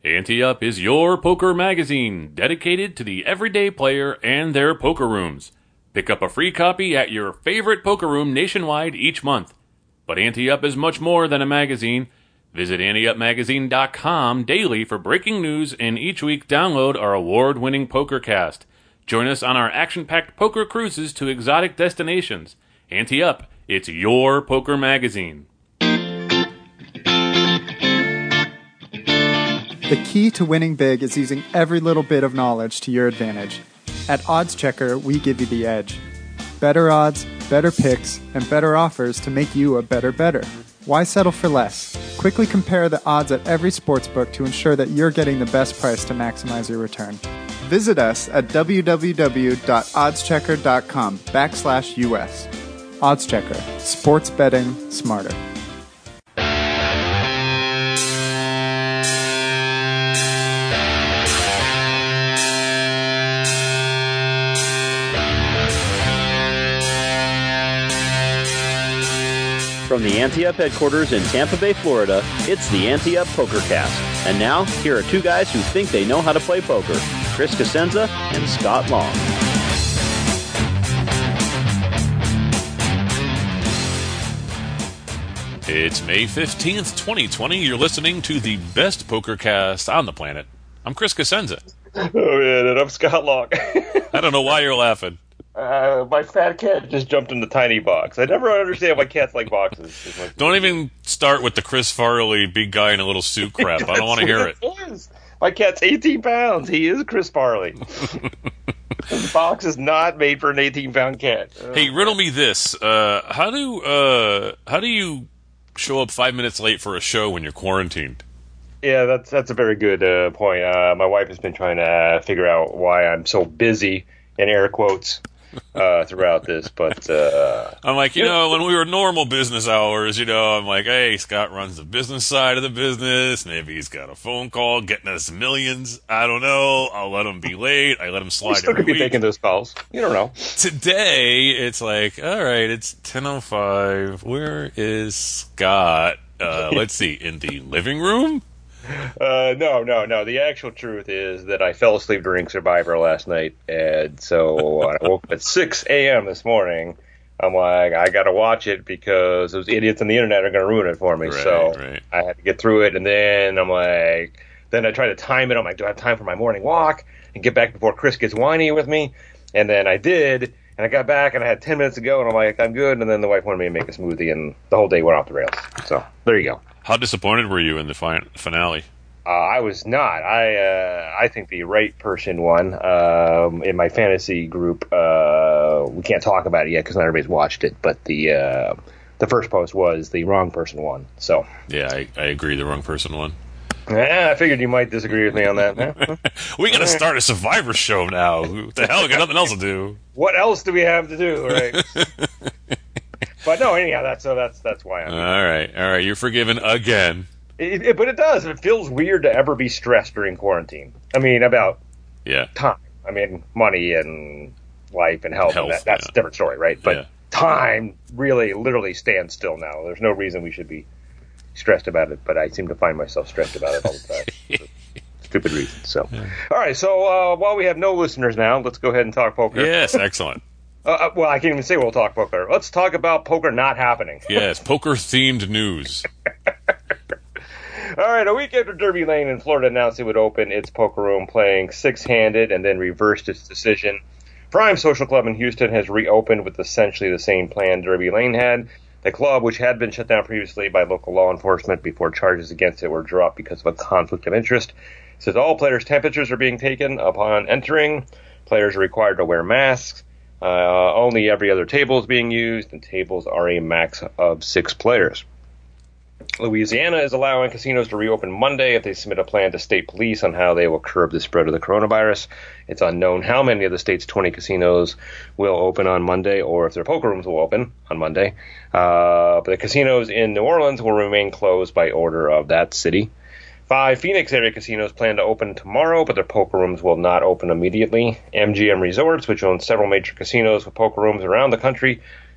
Ante Up is your poker magazine dedicated to the everyday player and their poker rooms. Pick up a free copy at your favorite poker room nationwide each month. But Ante Up is much more than a magazine. Visit anteupmagazine.com daily for breaking news, and each week download our award-winning PokerCast. Join us on our action-packed poker cruises to exotic destinations. Ante Up, it's your poker magazine. The key to winning big is using every little bit of knowledge to your advantage. At OddsChecker, we give you the edge. Better odds, better picks, and better offers to make you a better bettor. Why settle for less? Quickly compare the odds at every sportsbook to ensure that you're getting the best price to maximize your return. Visit us at www.oddschecker.com/US. OddsChecker. Sports betting smarter. From the Ante Up headquarters in Tampa Bay, Florida, it's the Ante Up PokerCast. And now, here are two guys who think they know how to play poker, Chris Cosenza and Scott Long. It's May 15th, 2020. You're listening to the best PokerCast on the planet. I'm Chris Cosenza. Oh, yeah, and I'm Scott Long. I don't know why you're laughing. My fat cat just jumped in the tiny box. I never understand why cats like boxes. Don't even start with the Chris Farley big guy in a little suit crap. I don't want to hear it. My cat's 18 pounds. He is Chris Farley. The box is not made for an 18-pound cat. Hey, riddle me this. How do you show up 5 minutes late for a show when you're quarantined? Yeah, that's a very good point. My wife has been trying to figure out why I'm so busy, in air quotes, throughout this, but I'm like, when we were normal business hours, I'm like, hey, Scott runs the business side of the business. Maybe he's got a phone call getting us millions. I don't know. I'll let him be late. I let him slide. Still could be taking those calls. You don't know. Today, it's like, all right, it's 10:05. Where is Scott? Let's see, in the living room. No. The actual truth is that I fell asleep during Survivor last night, and so I woke up at 6 a.m. this morning. I'm like, I got to watch it because those idiots on the internet are going to ruin it for me. Right. I had to get through it, and then I'm like, then I try to time it. I'm like, do I have time for my morning walk and get back before Chris gets whiny with me? And then I did, and I got back, and I had 10 minutes to go, and I'm like, I'm good. And then the wife wanted me to make a smoothie, and the whole day went off the rails. So there you go. How disappointed were you in the finale? I was not. I think the right person won. In my fantasy group, we can't talk about it yet because not everybody's watched it. But the first post was the wrong person won. So yeah, I agree. The wrong person won. Yeah, I figured you might disagree with me on that. We got to start a Survivor show now. What the hell? We got nothing else to do. What else do we have to do? Right. But no, anyhow, that's why I'm. All right. You're forgiven again. But it does. It feels weird to ever be stressed during quarantine. I mean, about time. I mean, money and life and health. And that's a different story, right? But time really, literally stands still now. There's no reason we should be stressed about it, but I seem to find myself stressed about it all the time. Stupid reasons. So, all right. So while we have no listeners now, let's go ahead and talk poker. Yes, excellent. Well, I can't even say we'll talk poker. Let's talk about poker not happening. Yes, poker-themed news. All right, a week after Derby Lane in Florida announced it would open its poker room playing six-handed and then reversed its decision, Prime Social Club in Houston has reopened with essentially the same plan Derby Lane had. The club, which had been shut down previously by local law enforcement before charges against it were dropped because of a conflict of interest, says all players' temperatures are being taken upon entering. Players are required to wear masks. Only every other table is being used, and tables are a max of 6 players. Louisiana is allowing casinos to reopen Monday if they submit a plan to state police on how they will curb the spread of the coronavirus. It's unknown how many of the state's 20 casinos will open on Monday or if their poker rooms will open on Monday. But the casinos in New Orleans will remain closed by order of that city. 5 Phoenix area casinos plan to open tomorrow, but their poker rooms will not open immediately. MGM Resorts, which owns several major casinos with poker rooms around the country,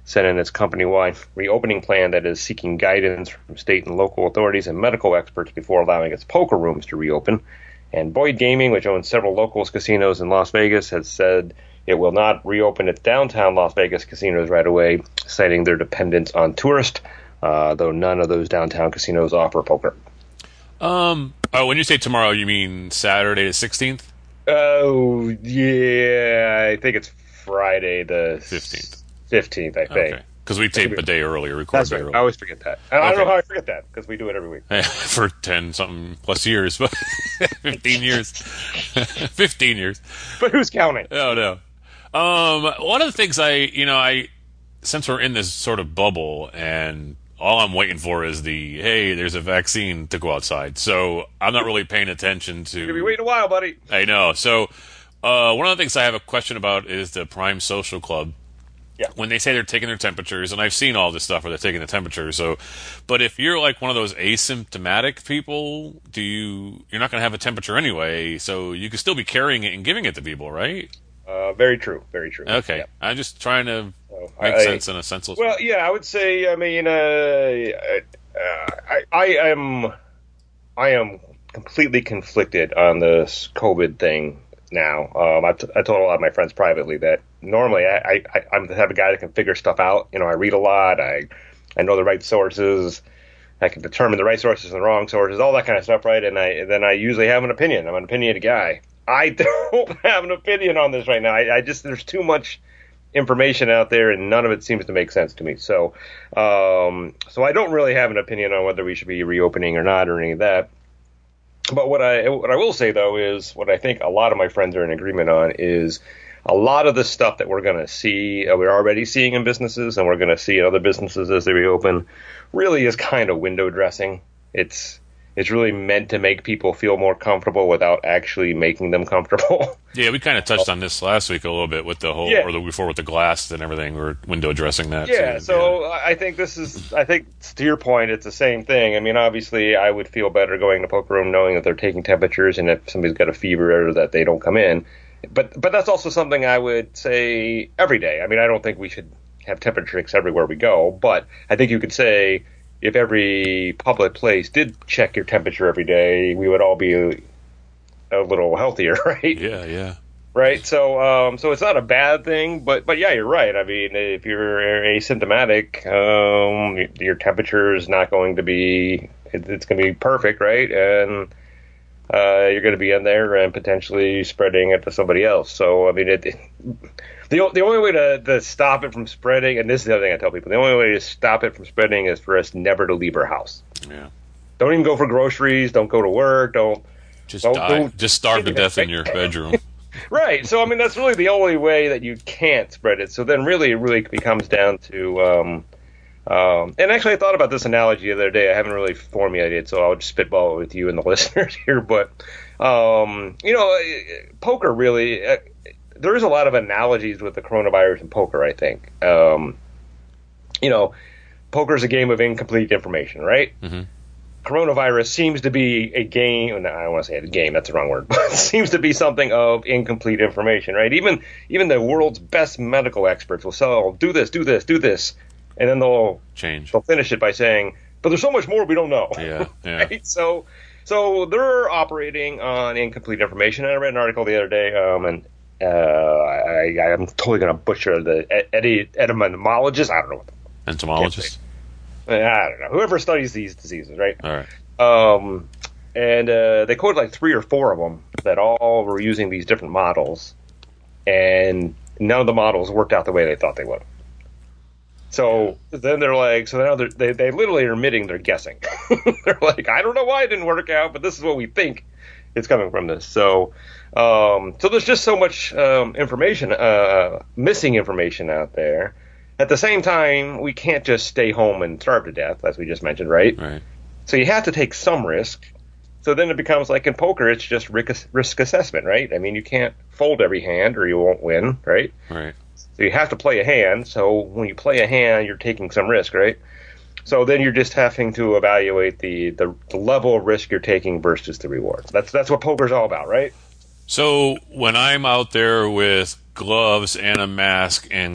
sent in its company-wide reopening plan that is seeking guidance from state and local authorities and medical experts before allowing its poker rooms to reopen. And Boyd Gaming, which owns several locals casinos in Las Vegas, has said it will not reopen its downtown Las Vegas casinos right away, citing their dependence on tourists, though none of those downtown casinos offer poker. When you say tomorrow, you mean Saturday the 16th? Oh, yeah, I think it's Friday the 15th. 15th, I think. Okay. Because we tape a day earlier, record That's a day right. earlier. I always forget that. I don't know how I forget that, because we do it every week. For 10-something plus years, but 15 years. 15 years. But who's counting? Oh, no. One of the things since we're in this sort of bubble, and all I'm waiting for is hey, there's a vaccine to go outside. So I'm not really paying attention to... You're going to be waiting a while, buddy. I know. So one of the things I have a question about is the Prime Social Club. Yeah. When they say they're taking their temperatures, and I've seen all this stuff where they're taking the temperature. So, but if you're like one of those asymptomatic people, you're not going to have a temperature anyway, so you could still be carrying it and giving it to people, right? Very true. Very true. Okay. Yeah. I'm just trying to make sense in a senseless way. Well, yeah, I would say, I mean, I am completely conflicted on this COVID thing now. I told a lot of my friends privately that normally I'm the type of guy that can figure stuff out. I read a lot. I know the right sources. I can determine the right sources and the wrong sources, all that kind of stuff, right? And then I usually have an opinion. I'm an opinionated guy. I don't have an opinion on this right now. There's too much information out there, and none of it seems to make sense to me. So I don't really have an opinion on whether we should be reopening or not or any of that. But what I will say, though, is what I think a lot of my friends are in agreement on is a lot of the stuff that we're going to see, we're already seeing in businesses, and we're going to see in other businesses as they reopen, really is kind of window dressing. It's really meant to make people feel more comfortable without actually making them comfortable. Yeah, we kind of touched on this last week a little bit with the whole, or the before with the glass and everything. We're window dressing that. Yeah, so I think to your point, it's the same thing. I mean, obviously, I would feel better going to poker room knowing that they're taking temperatures, and if somebody's got a fever, or that they don't come in. But that's also something I would say every day. I mean, I don't think we should have temperature checks everywhere we go, but I think you could say if every public place did check your temperature every day, we would all be a little healthier, right? Yeah. Right. So it's not a bad thing, but yeah, you're right. I mean, if you're asymptomatic, your temperature is not going to be, it's going to be perfect, right? And you're going to be in there and potentially spreading it to somebody else. So, I mean, the only way to stop it from spreading, and this is the other thing I tell people, the only way to stop it from spreading is for us never to leave our house. Yeah. Don't even go for groceries. Don't go to work. Just starve to death in your bedroom. Right. So, I mean, that's really the only way that you can't spread it. So then really, it really becomes down to, and actually I thought about this analogy the other day. I haven't really formulated it, so I'll just spitball it with you and the listeners here. But, poker really, there is a lot of analogies with the coronavirus and poker, I think. Poker is a game of incomplete information, right? Mm-hmm. Coronavirus seems to be a game. No, I don't want to say a game. That's the wrong word. But it seems to be something of incomplete information, right? Even the world's best medical experts will say, "Oh, do this, and then they'll change. They'll finish it by saying, "But there's so much more we don't know." Yeah. Right? So they're operating on incomplete information. And I read an article the other day, and I'm totally going to butcher the etymologist. I don't know. Entomologist. I don't know. Whoever studies these diseases, right? All right. And they quoted like 3 or 4 of them that all were using these different models, and none of the models worked out the way they thought they would. So then they're like, now they literally are admitting they're guessing. They're like, I don't know why it didn't work out, but this is what we think is coming from this. So there's just so much information, missing information out there. At the same time, we can't just stay home and starve to death, as we just mentioned, right? Right. So you have to take some risk. So then it becomes like in poker, it's just risk assessment, right? I mean, you can't fold every hand or you won't win, right? Right. So you have to play a hand. So when you play a hand, you're taking some risk, right? So then you're just having to evaluate the level of risk you're taking versus the reward. That's what poker's all about, right? So when I'm out there with gloves and a mask and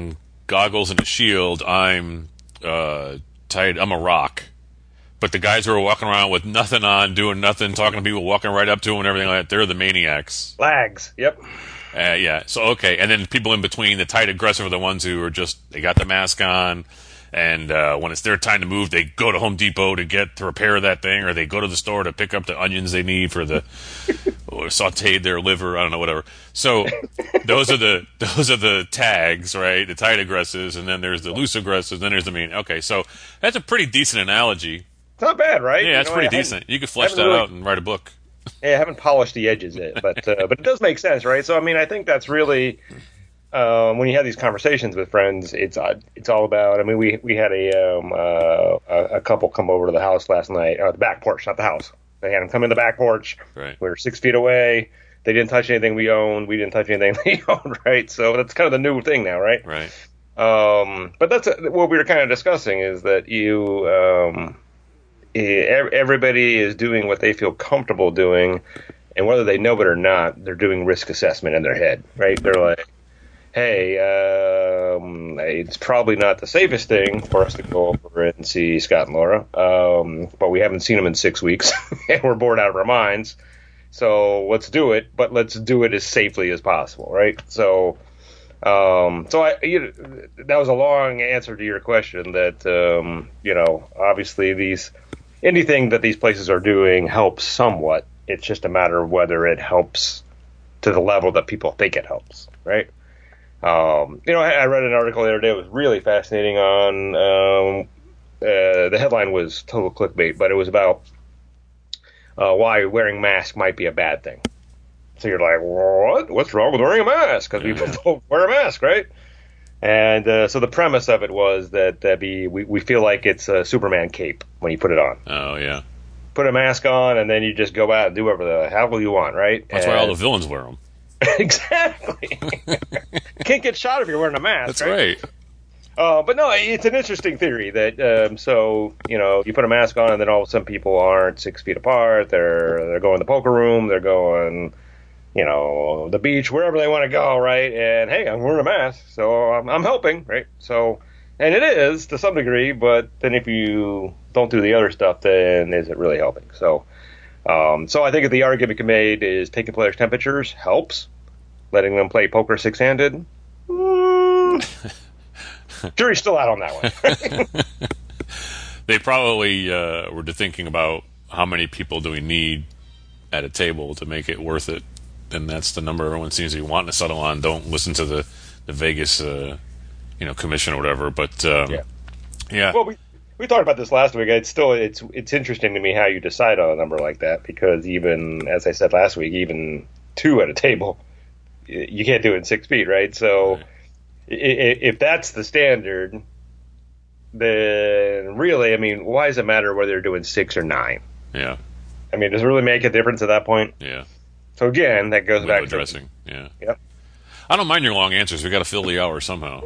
goggles and a shield, I'm tight. I'm a rock. But the guys who are walking around with nothing on, doing nothing, talking to people, walking right up to them and everything like that, they're the maniacs. Lags. Yep. Yeah. So, okay. And then people in between, the tight aggressive are the ones who are just, they got the mask on. And when it's their time to move, they go to Home Depot to repair that thing, or they go to the store to pick up the onions they need for or sauteed their liver. I don't know, whatever. So those are the tags, right? The tight aggressives, and then there's the loose aggressives, then there's the mean. Okay, so that's a pretty decent analogy. It's not bad, right? Yeah, it's pretty decent. You could flesh that out and write a book. Yeah, I haven't polished the edges yet, but it does make sense, right? So, I mean, I think that's really. When you have these conversations with friends, it's all about. I mean, we had a couple come over to the house last night, the back porch, not the house. They had them come in the back porch. Right. We were 6 feet away. They didn't touch anything we owned. We didn't touch anything they owned. Right. So that's kind of the new thing now, right? Right. But that's what we were kind of discussing is that everybody is doing what they feel comfortable doing, and whether they know it or not, they're doing risk assessment in their head. Right. They're like, hey, it's probably not the safest thing for us to go over and see Scott and Laura, but we haven't seen them in 6 weeks, and we're bored out of our minds. So let's do it, but let's do it as safely as possible, right? So, that was a long answer to your question. That obviously anything that these places are doing helps somewhat. It's just a matter of whether it helps to the level that people think it helps, right? I read an article the other day. It was really fascinating on, the headline was total clickbait, but it was about, why wearing masks might be a bad thing. So you're like, what? What's wrong with wearing a mask? Because we've been told to wear a mask, right? And, so the premise of it was that we feel like it's a Superman cape when you put it on. Oh, yeah. Put a mask on and then you just go out and do whatever the hell you want, right? That's why all the villains wear them. Exactly. Can't get shot if you're wearing a mask. That's right. But no, it's an interesting theory that you put a mask on and then all of a sudden people aren't 6 feet apart. They're going to the poker room. They're going, the beach, wherever they want to go, right? And hey, I'm wearing a mask, so I'm helping, right? So, and it is to some degree, but then if you don't do the other stuff, then is it really helping? So. So I think the argument can be made is taking players' temperatures helps. Letting them play poker six-handed, jury's still out on that one. They probably were thinking about how many people do we need at a table to make it worth it, and that's the number everyone seems to be wanting to settle on. Don't listen to the Vegas commission or whatever. But yeah. Well, we talked about this last week. It's interesting to me how you decide on a number like that, because even, as I said last week, even two at a table, you can't do it in 6 feet, right? So right. If that's the standard, then really, I mean, why does it matter whether you're doing 6 or 9? Yeah. I mean, does it really make a difference at that point? Yeah. So again, that goes back to dressing. Yeah. Yep. I don't mind your long answers. We got to fill the hour somehow.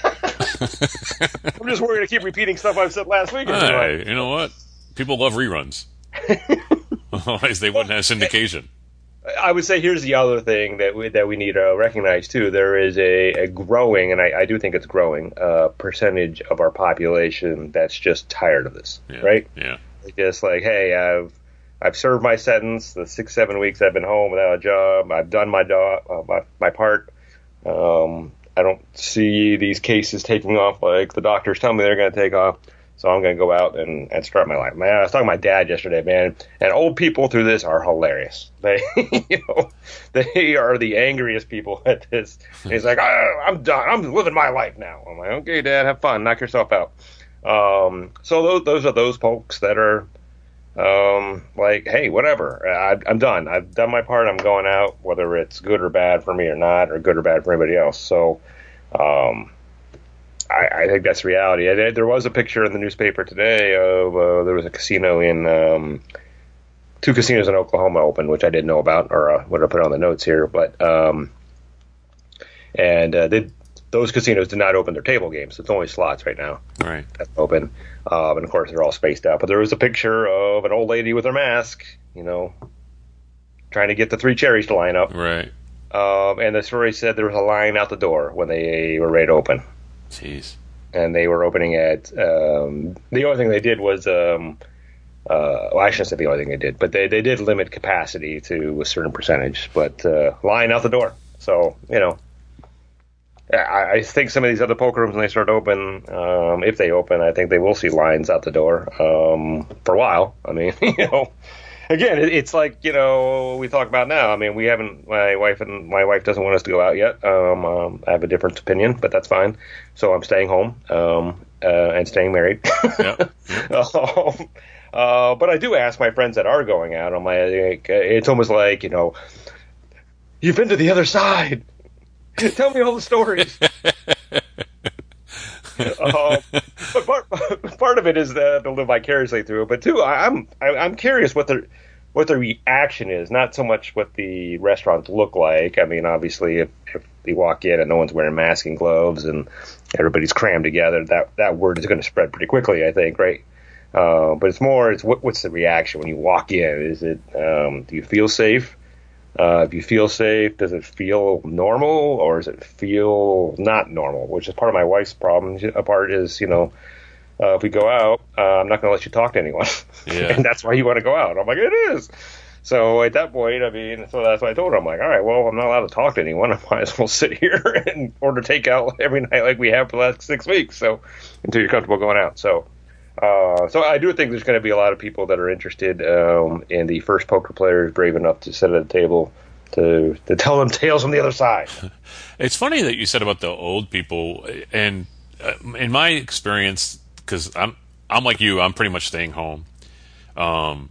I'm just worried to keep repeating stuff I've said last week. Hey, you know what? People love reruns. Otherwise, they wouldn't have syndication. I would say here's the other thing that we need to recognize too. There is a growing, and I do think it's growing, percentage of our population that's just tired of this, right? Yeah. Just like, hey, I've served my sentence. The 6-7 weeks I've been home without a job. I've done my part. I don't see these cases taking off like the doctors tell me they're going to take off. So I'm going to go out and start my life. Man, I was talking to my dad yesterday, man, and old people through this are hilarious. They, they are the angriest people at this. And he's like, I'm done. I'm living my life now. I'm like, okay, Dad, have fun. Knock yourself out. So those are those folks that are like, hey, whatever. I'm done. I've done my part. I'm going out, whether it's good or bad for me or not, or good or bad for anybody else. So, I think that's reality. There was a picture in the newspaper today of there was a casino in 2 casinos in Oklahoma open, which I didn't know about, or would have put on the notes here. But those casinos did not open their table games. It's only slots right now. Right. That's open, and of course they're all spaced out. But there was a picture of an old lady with her mask, trying to get the 3 cherries to line up. Right. And the story said there was a line out the door when they were ready to open. Jeez. And they were opening at the only thing they did was well, I shouldn't say the only thing they did, but they did limit capacity to a certain percentage, but line out the door. So, you know, I think some of these other poker rooms, when they start to open, if they open, I think they will see lines out the door for a while. I mean, you know, again, it's like, you know, we talk about now. I mean, we haven't, my wife doesn't want us to go out yet. I have a different opinion, but that's fine. So I'm staying home and staying married. Yep. But I do ask my friends that are going out. I'm like, it's almost like, you know, you've been to the other side. Tell me all the stories. But part of it is to live vicariously through it. But two, I'm curious what the reaction is. Not so much what the restaurants look like. I mean, obviously, if you walk in and no one's wearing masks and gloves and everybody's crammed together, that word is going to spread pretty quickly, I think, right? But it's what's the reaction when you walk in? Is it do you feel safe? If you feel safe, does it feel normal or does it feel not normal? Which is part of my wife's problem. A part is, you know, if we go out, I'm not going to let you talk to anyone. Yeah. And that's why you want to go out. I'm like, it is. So at that point, I mean, so that's what I told her. I'm like, all right, well, I'm not allowed to talk to anyone. I might as well sit here and order takeout every night like we have for the last 6 weeks. So until you're comfortable going out. So I do think there's going to be a lot of people that are interested in the first poker players brave enough to sit at a table to tell them tales from the other side. It's funny that you said about the old people, and in my experience, because I'm like you, I'm pretty much staying home, but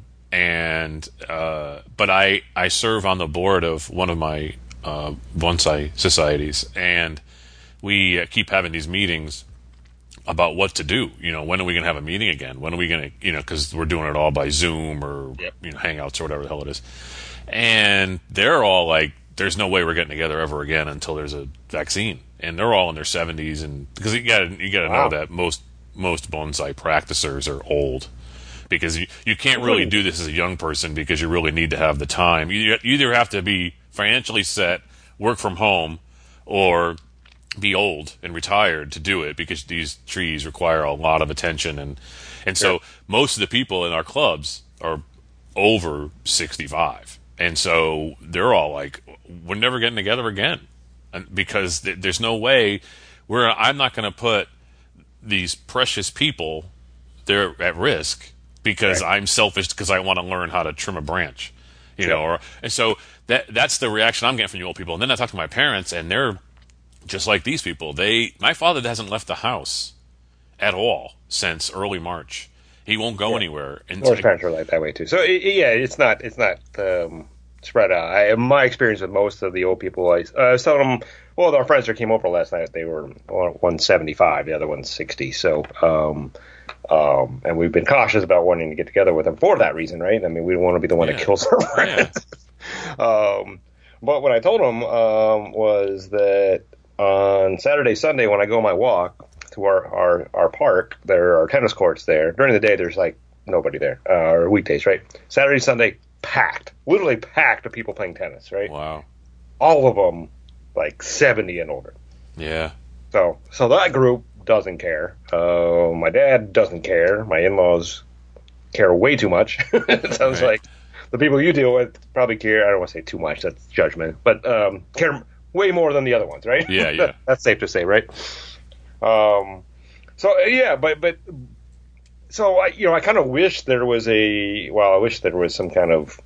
I serve on the board of one of my bonsai societies, and we keep having these meetings about what to do. You know, when are we going to have a meeting again? When are we going to, you know, because we're doing it all by Zoom or you know, Hangouts or whatever the hell it is. And they're all like, there's no way we're getting together ever again until there's a vaccine. And they're all in their 70s, and because you got to know that most bonsai practicers are old, because you can't really do this as a young person because you really need to have the time. You either have to be financially set, work from home, or be old and retired to do it, because these trees require a lot of attention, and so most of the people in our clubs are over 65, and so they're all like, we're never getting together again, because there's no way I'm not going to put these precious people they're at risk because I'm selfish, because I want to learn how to trim a branch, you know, and so that's the reaction I'm getting from the old people. And then I talk to my parents, and they're just like these people. My father hasn't left the house at all since early March. He won't go anywhere. And North's parents are like that way too. So it's not spread out. My experience with most of the old people, I was telling them, well, our friends that came over last night, they were 175, the other one's 60. So, and we've been cautious about wanting to get together with them for that reason, right? I mean, we don't want to be the one that kills our friends. But what I told them was that on Saturday, Sunday, when I go on my walk to our park, there are tennis courts there. During the day, there's like nobody there, or weekdays, right? Saturday, Sunday, packed, literally packed of people playing tennis, right? Wow. All of them like 70 and older. Yeah. So that group doesn't care. My dad doesn't care. My in-laws care way too much. It sounds like the people you deal with probably care. I don't want to say too much. That's judgment. But care way more than the other ones, right? Yeah. That's safe to say, right? So I kind of wish there was some kind of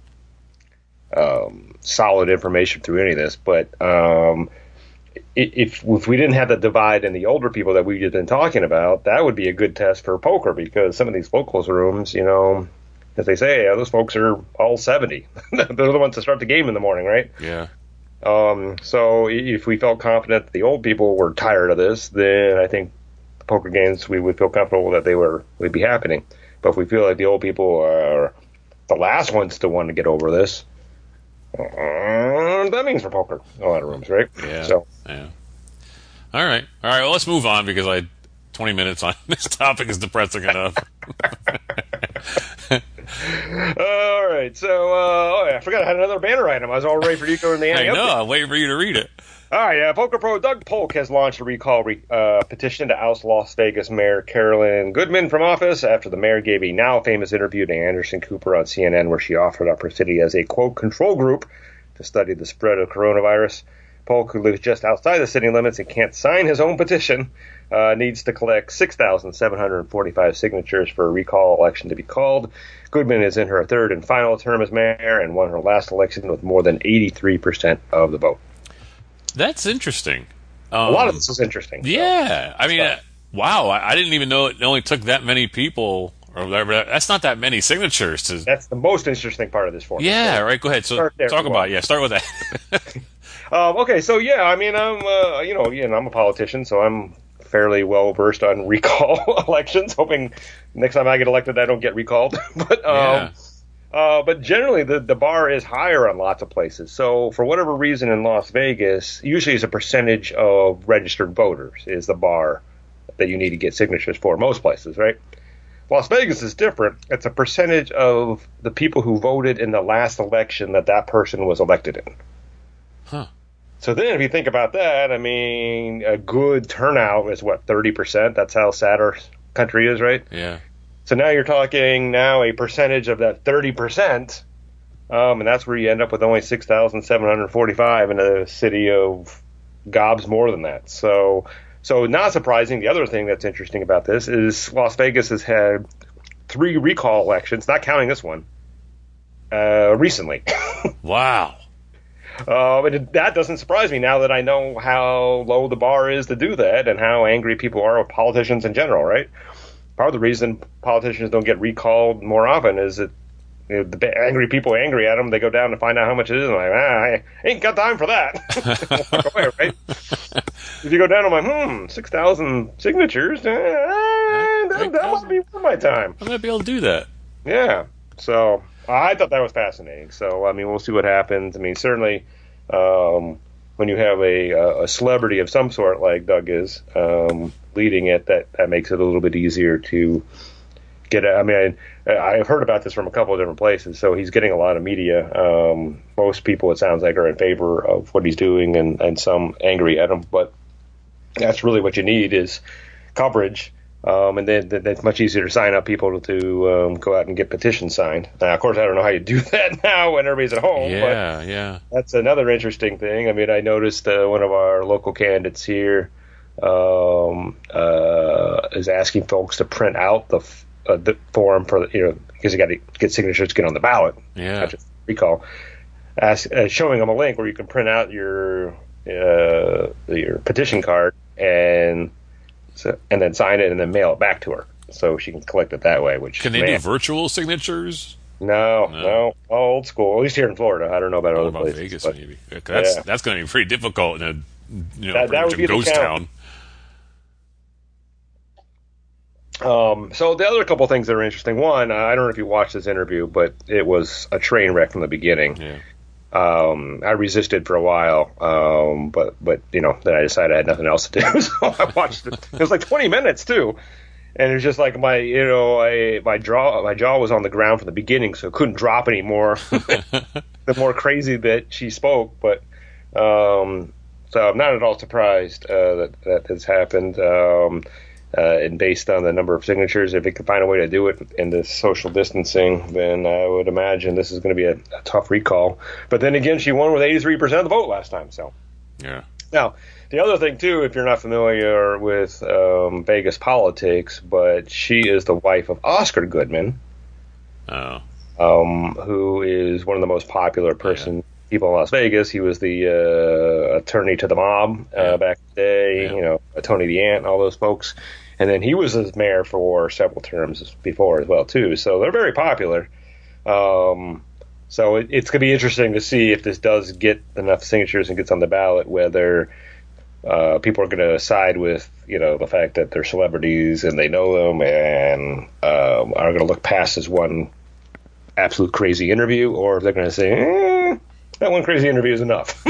solid information through any of this, but if we didn't have the divide in the older people that we've been talking about, that would be a good test for poker, because some of these locals rooms, you know, as they say, those folks are all 70. They're the ones that start the game in the morning, right? Yeah. So if we felt confident that the old people were tired of this, then I think the poker games, we would feel comfortable that would be happening. But if we feel like the old people are the last ones to want to get over this, that means for poker, a lot of rooms, right? Yeah. Yeah. All right. Well, let's move on, because 20 minutes on this topic is depressing enough. All right. So, I forgot I had another banner item. I was all ready for you to go in the I ante. know. I'm waiting for you to read it. All right, Poker Pro Doug Polk has launched a recall petition to oust Las Vegas Mayor Carolyn Goodman from office after the mayor gave a now famous interview to Anderson Cooper on CNN where she offered up her city as a, quote, control group to study the spread of coronavirus. Polk, who lives just outside the city limits and can't sign his own petition, needs to collect 6,745 signatures for a recall election to be called. Goodman is in her third and final term as mayor and won her last election with more than 83% of the vote. That's interesting. A lot of this is interesting. Yeah. I mean, wow. I didn't even know it only took that many people. Or whatever. That's not that many signatures. That's the most interesting part of this format. Yeah, right. Go ahead. So talk about it. Yeah, start with that. Okay, so yeah, I mean, I'm a politician, so I'm fairly well versed on recall elections. Hoping next time I get elected, I don't get recalled. But generally, the bar is higher on lots of places. So for whatever reason in Las Vegas, usually it's a percentage of registered voters is the bar that you need to get signatures for most places, right? Las Vegas is different. It's a percentage of the people who voted in the last election that person was elected in. Huh. So then if you think about that, I mean, a good turnout is, 30%? That's how sad our country is, right? Yeah. So now you're talking a percentage of that 30%, and that's where you end up with only 6,745 in a city of gobs more than that. So not surprising, the other thing that's interesting about this is Las Vegas has had 3 recall elections, not counting this one, recently. Wow. And that doesn't surprise me now that I know how low the bar is to do that and how angry people are with politicians in general, right? Part of the reason politicians don't get recalled more often is that the angry people are angry at them. They go down to find out how much it is. And I ain't got time for that. Walk away, right? If you go down, I'm like, 6,000 signatures. That must be worth my time. I might be able to do that. Yeah. So I thought that was fascinating. So, I mean, we'll see what happens. I mean, certainly when you have a celebrity of some sort like Doug is leading it, that makes it a little bit easier to get. I mean, I've heard about this from a couple of different places. So he's getting a lot of media. Most people, it sounds like, are in favor of what he's doing and some angry at him. But that's really what you need is coverage. And then it's much easier to sign up people to go out and get petitions signed. Now, of course, I don't know how you do that now when everybody's at home. Yeah. That's another interesting thing. I mean, I noticed one of our local candidates here is asking folks to print out the form for because you got to get signatures to get on the ballot. Yeah. Not just recall. Showing them a link where you can print out your petition card and then sign it and then mail it back to her so she can collect it that way. Which can they do virtual signatures? No, old school. At least here in Florida. I don't know about other places. Vegas, but, maybe. That's going to be pretty difficult in that would be ghost town. So the other couple things that are interesting. One, I don't know if you watched this interview, but it was a train wreck from the beginning. Yeah. I resisted for a while, but then I decided I had nothing else to do, so I watched it. It was like 20 minutes too, and it was just like my jaw was on the ground from the beginning, so it couldn't drop anymore. The more crazy that she spoke, but so I'm not at all surprised that has happened. And based on the number of signatures, if it could find a way to do it in this social distancing, then I would imagine this is going to be a tough recall. But then again, she won with 83% of the vote last time. So, yeah. Now, the other thing, too, if you're not familiar with Vegas politics, but she is the wife of Oscar Goodman, who is one of the most popular people in Las Vegas. He was the attorney to the mob back in the day, Tony the Ant, all those folks. And then he was as mayor for several terms before as well, too. So they're very popular. So it's going to be interesting to see if this does get enough signatures and gets on the ballot, whether people are going to side with, the fact that they're celebrities and they know them and are going to look past this one absolute crazy interview, or if they're going to say, that one crazy interview is enough.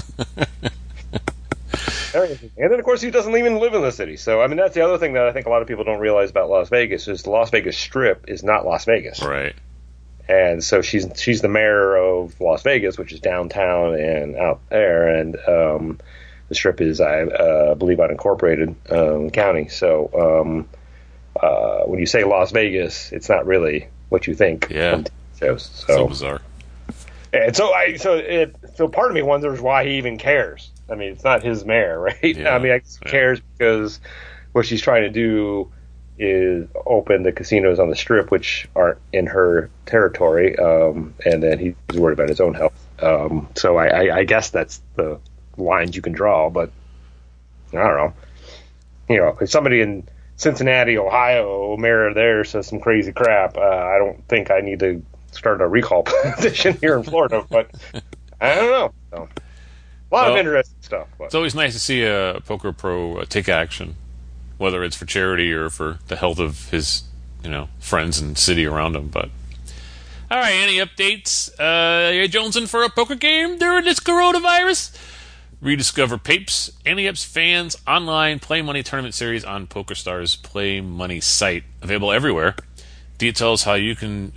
And then, of course, he doesn't even live in the city. So, I mean, that's the other thing that I think a lot of people don't realize about Las Vegas is the Las Vegas Strip is not Las Vegas. Right. And so she's the mayor of Las Vegas, which is downtown and out there, and the Strip is, I believe, unincorporated county. So when you say Las Vegas, it's not really what you think. Yeah, shows. So bizarre. And so part of me wonders why he even cares. I mean, it's not his mayor, right? Yeah, I mean, I guess he cares because what she's trying to do is open the casinos on the Strip, which aren't in her territory, and then he's worried about his own health. So I guess that's the lines you can draw, but I don't know. You know, if somebody in Cincinnati, Ohio, mayor there says some crazy crap, I don't think I need to start a recall petition here in Florida, but I don't know. So, a lot of interesting stuff. But. It's always nice to see a poker pro take action, whether it's for charity or for the health of his, friends and city around him. But all right, any updates? Are you jonesing for a poker game during this coronavirus? Rediscover Papes, Ante-Up's fans online play money tournament series on PokerStars Play Money site, available everywhere. Details how you can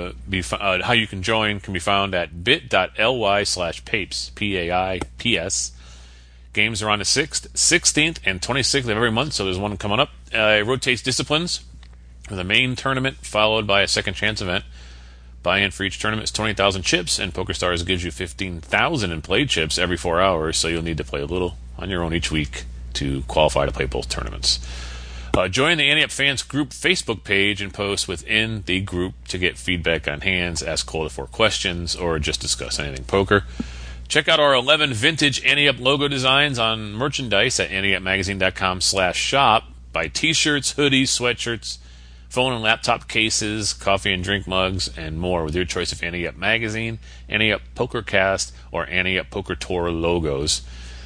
join can be found at bit.ly/papes, PAIPS. Games are on the 6th, 16th, and 26th of every month, so there's one coming up. It rotates disciplines with a main tournament followed by a second chance event. Buy-in for each tournament is 20,000 chips, and PokerStars gives you 15,000 in play chips every 4 hours, so you'll need to play a little on your own each week to qualify to play both tournaments. Join the Ante-Up Fans Group Facebook page and post within the group to get feedback on hands, ask Cold 4 questions, or just discuss anything poker. Check out our 11 vintage Ante-Up logo designs on merchandise at anteupmagazine.com/shop. Buy t-shirts, hoodies, sweatshirts, phone and laptop cases, coffee and drink mugs, and more with your choice of Ante-Up Magazine, Ante-Up PokerCast, or Ante-Up Poker Tour logos.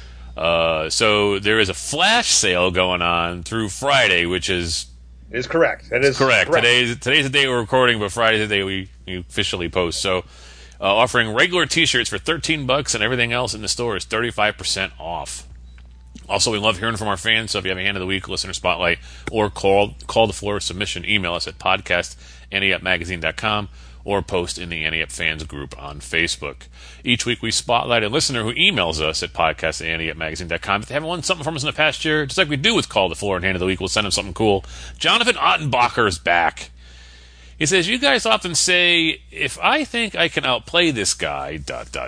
So there is a flash sale going on through Friday, which is correct. It is correct. Today's the day we're recording, but Friday's the day we officially post. So offering regular t-shirts for $13, and everything else in the store is 35% off. Also, we love hearing from our fans, so if you have a hand of the week, listener spotlight, or call the floor submission, email us at podcast@anteupmagazine.com or post in the Ante-Up Fans group on Facebook. Each week we spotlight a listener who emails us at podcast@anteupmagazine.com. If they haven't won something from us in the past year, just like we do with Call the Floor and Hand of the Week, we'll send them something cool. Jonathan Ottenbacher is back. He says, you guys often say, if I think I can outplay this guy, ...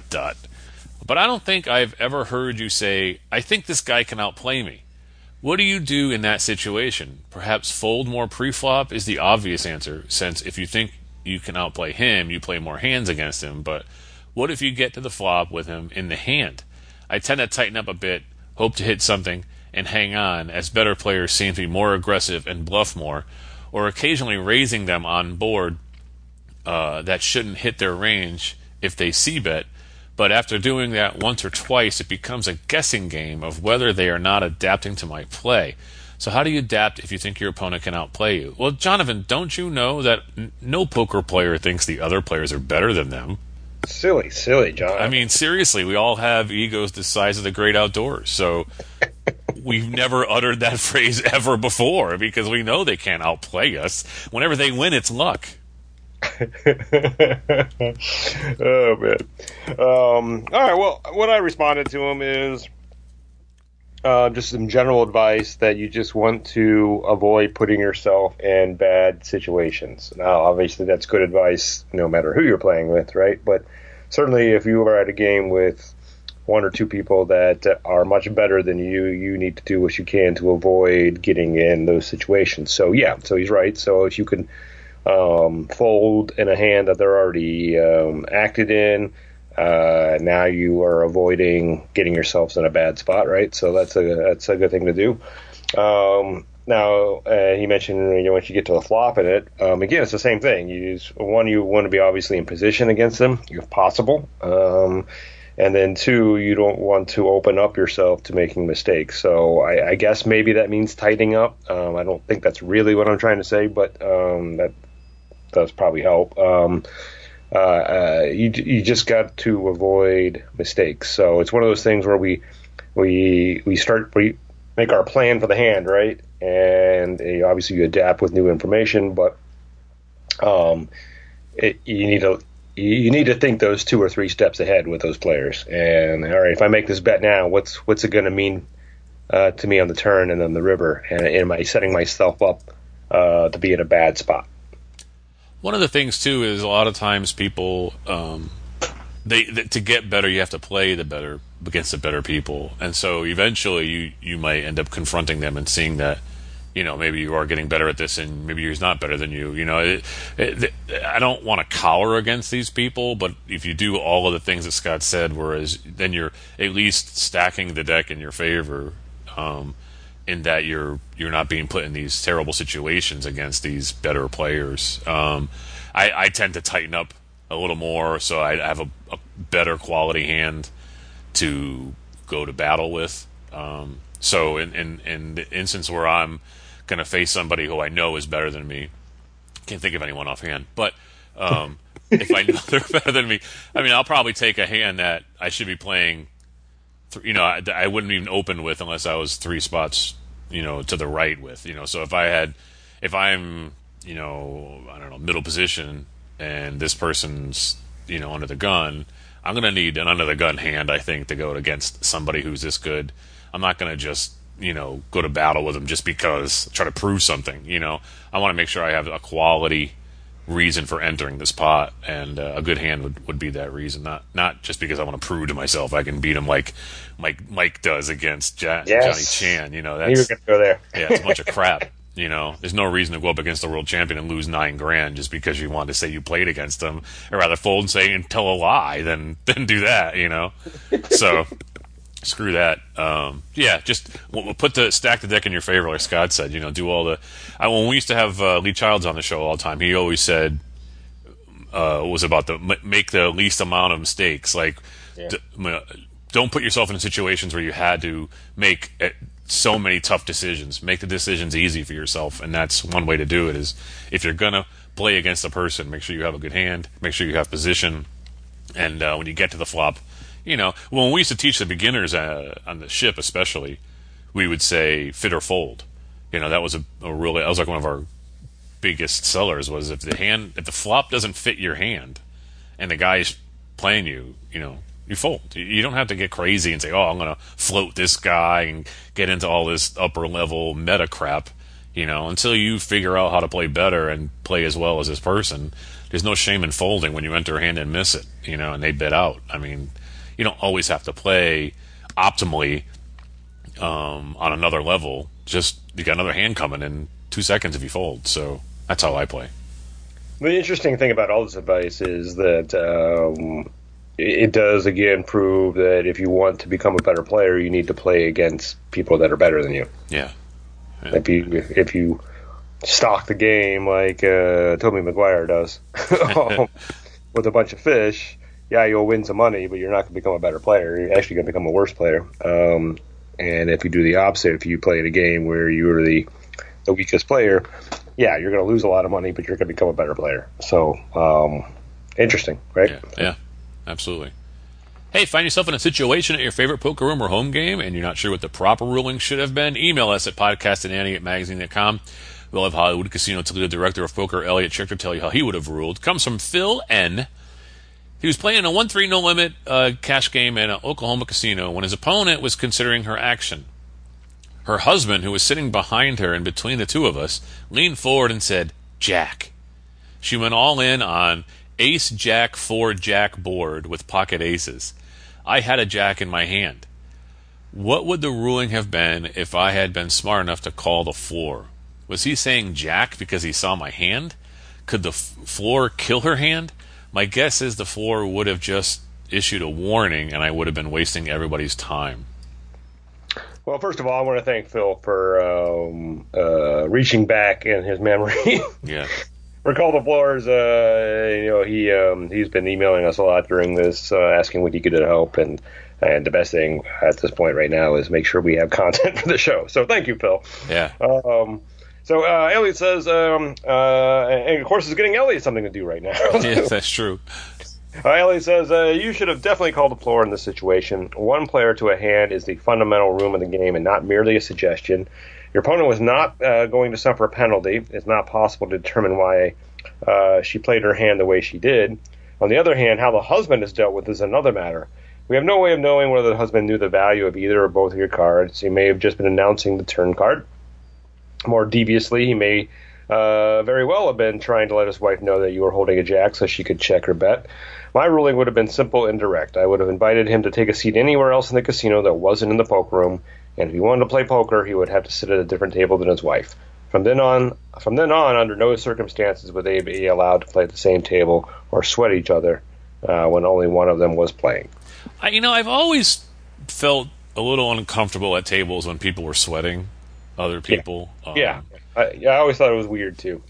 But I don't think I've ever heard you say, I think this guy can outplay me. What do you do in that situation? Perhaps fold more pre-flop is the obvious answer, since if you think you can outplay him, you play more hands against him. But what if you get to the flop with him in the hand? I tend to tighten up a bit, hope to hit something, and hang on, as better players seem to be more aggressive and bluff more, or occasionally raising them on board that shouldn't hit their range if they c-bet. But after doing that once or twice, it becomes a guessing game of whether they are not adapting to my play. So how do you adapt if you think your opponent can outplay you? Well, Jonathan, don't you know that no poker player thinks the other players are better than them? Silly, John. I mean, seriously, we all have egos the size of the great outdoors. So we've never uttered that phrase ever before because we know they can't outplay us. Whenever they win, it's luck. Oh, man. All right, well, what I responded to him is just some general advice that you just want to avoid putting yourself in bad situations. Now, obviously, that's good advice no matter who you're playing with, right? But certainly if you are at a game with one or two people that are much better than you, you need to do what you can to avoid getting in those situations. So, yeah, so he's right. So if you can fold in a hand that they're already acted in, now you are avoiding getting yourselves in a bad spot, right? So that's a good thing to do. Now he mentioned once you get to the flop in it, again it's the same thing. You want to be obviously in position against them if possible, and then two, you don't want to open up yourself to making mistakes. So I guess maybe that means tightening up. I don't think that's really what I'm trying to say, but that does probably help. You just got to avoid mistakes. So it's one of those things where we make our plan for the hand, right? And obviously you adapt with new information, but you need to think those 2 or 3 steps ahead with those players. And all right, if I make this bet now, what's it going to mean to me on the turn and on the river? And am I setting myself up to be in a bad spot? One of the things too is a lot of times people, to get better, you have to play against the better people, and so eventually you might end up confronting them and seeing that, maybe you are getting better at this, and maybe he's not better than you. I don't want to cower against these people, but if you do all of the things that Scott said, then you're at least stacking the deck in your favor, in that you're not being put in these terrible situations against these better players. I tend to tighten up a little more, so I have a better quality hand to go to battle with. So in the instance where I'm going to face somebody who I know is better than me, can't think of anyone offhand, but if I know they're better than me, I'll probably take a hand that I should be playing. I wouldn't even open with unless I was 3 spots, to the right with. So if I'm, I don't know, middle position, and this person's, under the gun, I'm going to need an under the gun hand, I think, to go against somebody who's this good. I'm not going to just, go to battle with them just because, try to prove something. I want to make sure I have a quality reason for entering this pot, and a good hand would be that reason, not just because I want to prove to myself I can beat him like Mike does against Johnny Chan. That's, you're going to go there. Yeah, it's a bunch of crap. There's no reason to go up against the world champion and lose $9,000 just because you want to say you played against him. I'd rather fold and say and tell a lie than do that. So screw that. Just stack the deck in your favor, like Scott said. Do all the. When we used to have Lee Childs on the show all the time, he always said was about make the least amount of mistakes. Like, don't put yourself in situations where you had to make so many tough decisions. Make the decisions easy for yourself, and that's one way to do it. Is if you're gonna play against a person, make sure you have a good hand, make sure you have position, and when you get to the flop, when we used to teach the beginners on the ship, especially, we would say fit or fold. That was that was like one of our biggest sellers. Was if the flop doesn't fit your hand, and the guy's playing you, you fold. You don't have to get crazy and say, I'm going to float this guy and get into all this upper level meta crap, until you figure out how to play better and play as well as this person. There's no shame in folding when you enter a hand and miss it, and they bet out. You don't always have to play optimally on another level. Just you got another hand coming in 2 seconds if you fold. So that's how I play. The interesting thing about all this advice is that it does, again, prove that if you want to become a better player, you need to play against people that are better than you. Yeah. If you stock the game like Tobey Maguire does with a bunch of fish, you'll win some money, but you're not going to become a better player. You're actually going to become a worse player. And if you do the opposite, if you play in a game where you're the weakest player, you're going to lose a lot of money, but you're going to become a better player. So, interesting, right? Yeah. Absolutely. Hey, find yourself in a situation at your favorite poker room or home game and you're not sure what the proper ruling should have been? Email us at podcast@magazine.com. We'll have Hollywood Casino Toledo Director of Poker, Elliot Schichter, tell you how he would have ruled. Comes from Phil N. He was playing a 1-3 no-limit cash game at an Oklahoma casino when his opponent was considering her action. Her husband, who was sitting behind her and between the two of us, leaned forward and said, "Jack." She went all in on Ace, Jack, 4, Jack board with pocket aces. I had a Jack in my hand. What would the ruling have been if I had been smart enough to call the floor? Was he saying Jack because he saw my hand? Could the floor kill her hand? My guess is the floor would have just issued a warning and I would have been wasting everybody's time. Well, first of all, I want to thank Phil for reaching back in his memory. Yeah. Recall the Floors, he's been emailing us a lot during this, asking what he could do to help, and the best thing at this point right now is make sure we have content for the show. So thank you, Phil. Yeah. So Elliot says, and of course it's getting Elliot something to do right now. Yes, that's true. Elliot says, you should have definitely called the floor in this situation. One player to a hand is the fundamental room of the game and not merely a suggestion. Your opponent was not going to suffer a penalty. It's not possible to determine why she played her hand the way she did. On the other hand, how the husband is dealt with is another matter. We have no way of knowing whether the husband knew the value of either or both of your cards. He may have just been announcing the turn card. More deviously, he may very well have been trying to let his wife know that you were holding a jack so she could check her bet. My ruling would have been simple and direct. I would have invited him to take a seat anywhere else in the casino that wasn't in the poker room, and if he wanted to play poker, he would have to sit at a different table than his wife. From then on, under no circumstances would they be allowed to play at the same table or sweat each other when only one of them was playing. I've always felt a little uncomfortable at tables when people were sweating other people. Yeah. I always thought it was weird, too.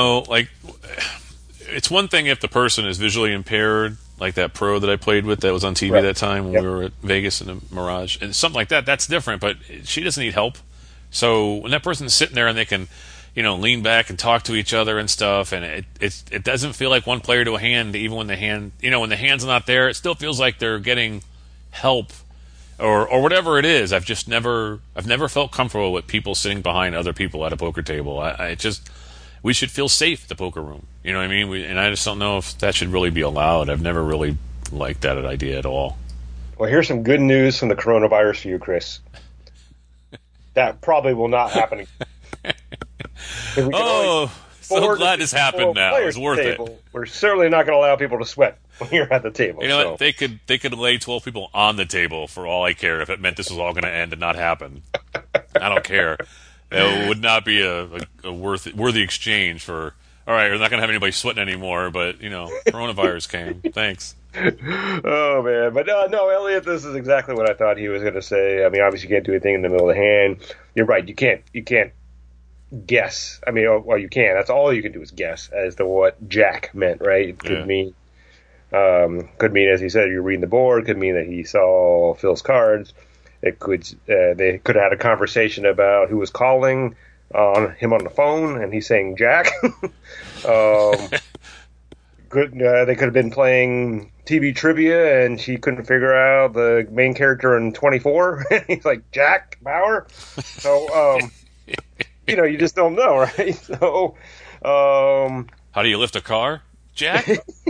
It's one thing if the person is visually impaired, like that pro that I played with that was on TV that time when we were at Vegas in a Mirage. And something like that, that's different, but she doesn't need help. So when that person's sitting there and they can, lean back and talk to each other and stuff, and it doesn't feel like one player to a hand, even when the hand, when the hand's not there, it still feels like they're getting help or whatever it is. I've never felt comfortable with people sitting behind other people at a poker table. We should feel safe at the poker room. You know what I mean? And I just don't know if that should really be allowed. I've never really liked that idea at all. Well, here's some good news from the coronavirus for you, Chris. That probably will not happen. So glad this happened now. It's worth it. We're certainly not going to allow people to sweat when you're at the table. You know what? They could lay 12 people on the table for all I care if it meant this was all going to end and not happen. I don't care. It would not be a worthy exchange for, all right, we're not going to have anybody sweating anymore, but, coronavirus came. Thanks. Oh, man. But no, Elliot, this is exactly what I thought he was going to say. I mean, obviously you can't do anything in the middle of the hand. You're right. You can't guess. I mean, well, you can. That's all you can do is guess as to what Jack meant, right? It could mean, as he said, you're reading the board. Could mean that he saw Phil's cards. It could they could have had a conversation about who was calling on him on the phone, and he's saying Jack. They could have been playing TV trivia, and she couldn't figure out the main character in 24. He's like Jack Bauer. So you just don't know, right? So how do you lift a car, Jack?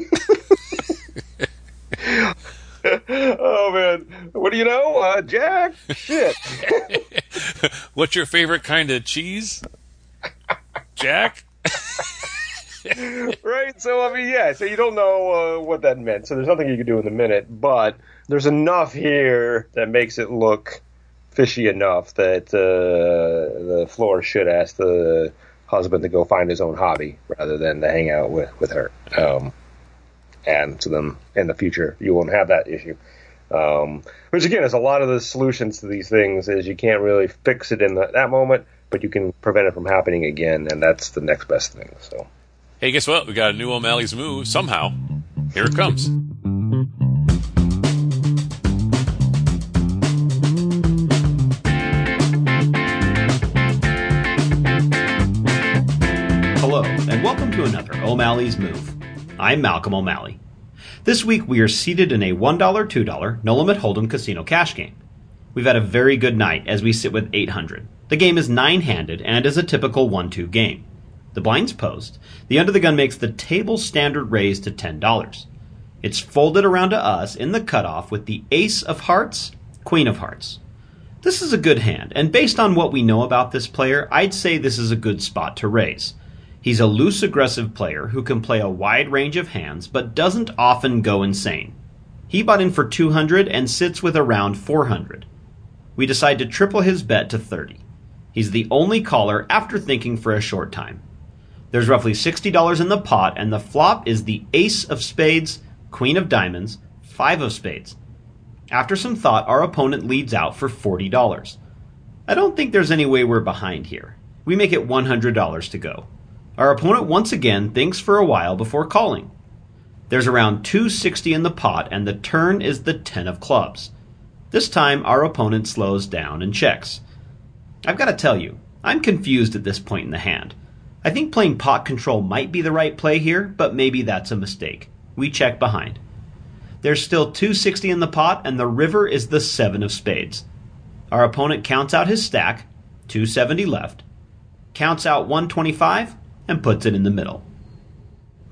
Oh, man. What do you know? Jack? Shit. What's your favorite kind of cheese? Jack? Right? So, I mean, yeah. So you don't know what that meant. So there's nothing you can do in a minute. But there's enough here that makes it look fishy enough that the floor should ask the husband to go find his own hobby rather than to hang out with her. And so then in the future, you won't have that issue. Which, again, is a lot of the solutions to these things is you can't really fix it in that moment, but you can prevent it from happening again, and that's the next best thing. So, hey, guess what? We got a new O'Malley's Move somehow. Here it comes. Hello, and welcome to another O'Malley's Move. I'm Malcolm O'Malley. This week we are seated in a $1, $2 No Limit Hold'em casino cash game. We've had a very good night as we sit with 800. The game is 9-handed and is a typical 1-2 game. The blind's posed. The under the gun makes the table standard raise to $10. It's folded around to us in the cutoff with the ace of hearts, queen of hearts. This is a good hand, and based on what we know about this player, I'd say this is a good spot to raise. He's a loose, aggressive player who can play a wide range of hands, but doesn't often go insane. He bought in for 200 and sits with around 400. We decide to triple his bet to 30. He's the only caller after thinking for a short time. There's roughly $60 in the pot, and the flop is the ace of spades, queen of diamonds, 5 of spades. After some thought, our opponent leads out for $40. I don't think there's any way we're behind here. We make it $100 to go. Our opponent once again thinks for a while before calling. There's around $260 in the pot, and the turn is the 10 of clubs. This time, our opponent slows down and checks. I've got to tell you, I'm confused at this point in the hand. I think playing pot control might be the right play here, but maybe that's a mistake. We check behind. There's still $260 in the pot, and the river is the 7 of spades. Our opponent counts out his stack, $270 left, counts out $125, and puts it in the middle.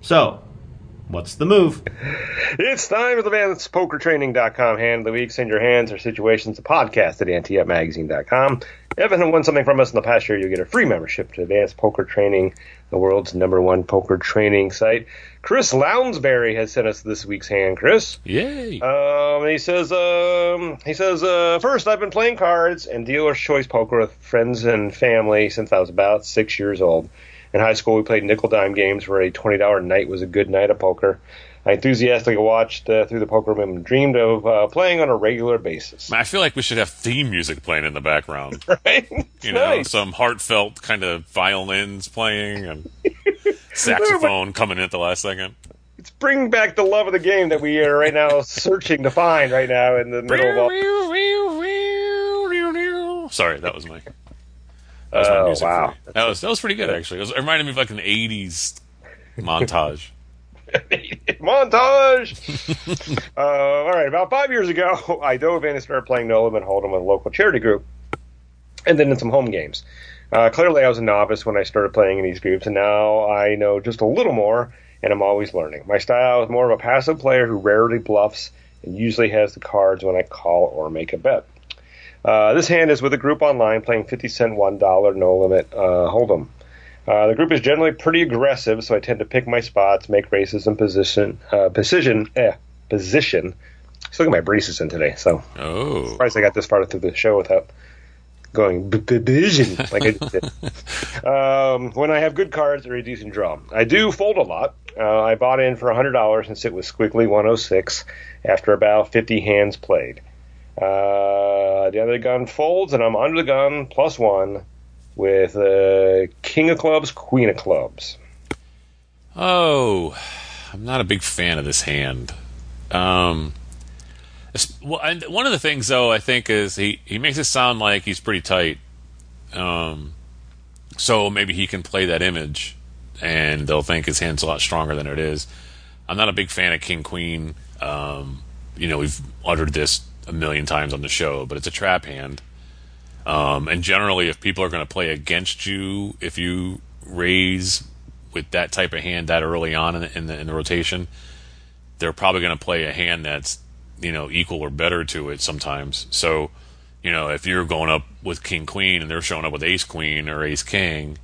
So, what's the move? It's time for the AdvancedPokerTraining.com Hand of the Week. Send your hands or situations to podcast at AnteUpMagazine.com. If you haven't won something from us in the past year, you'll get a free membership to Advanced Poker Training, the world's #1 poker training site. Chris Lounsbury has sent us this week's hand. Chris, Yay! he says, first, I've been playing cards and dealer's choice poker with friends and family since I was about 6 years old. In high school, we played nickel-dime games where a $20 night was a good night of poker. I enthusiastically watched through the poker room and dreamed of playing on a regular basis. I feel like we should have theme music playing in the background. Right? You know, Nice. some heartfelt kind of violins playing and saxophone coming in at the last second. It's bringing back the love of the game that we are right now searching to find right now in the middle of all... Sorry, that was my music. Wow. For you. That was pretty good, actually. It reminded me of like an 80s montage. Montage! All right, about 5 years ago, I dove in and started playing No Limit Hold'em with a local charity group, and then in some home games. Clearly, I was a novice when I started playing in these groups, and now I know just a little more, and I'm always learning. My style is more of a passive player who rarely bluffs and usually has the cards when I call or make a bet. This hand is with a group online playing 50-cent $1 No Limit Hold'em. The group is generally pretty aggressive, so I tend to pick my spots, make races, and position. Still get my braces in today, so surprised I got this far through the show without going position like I did. When I have good cards or a decent draw, I do fold a lot. I bought in for $100 and sit with Squiggly 106 after about 50 hands played. The other gun folds, and I'm under the gun +1 with King of Clubs, Queen of Clubs. Oh, I'm not a big fan of this hand. One of the things, though, I think is he makes it sound like he's pretty tight. So maybe he can play that image, and they'll think his hand's a lot stronger than it is. I'm not a big fan of King Queen. We've uttered this a million times on the show, but it's a trap hand. And generally, if people are going to play against you, if you raise with that type of hand that early on in the rotation, they're probably going to play a hand that's equal or better to it sometimes. So, if you're going up with King Queen and they're showing up with Ace Queen or Ace King,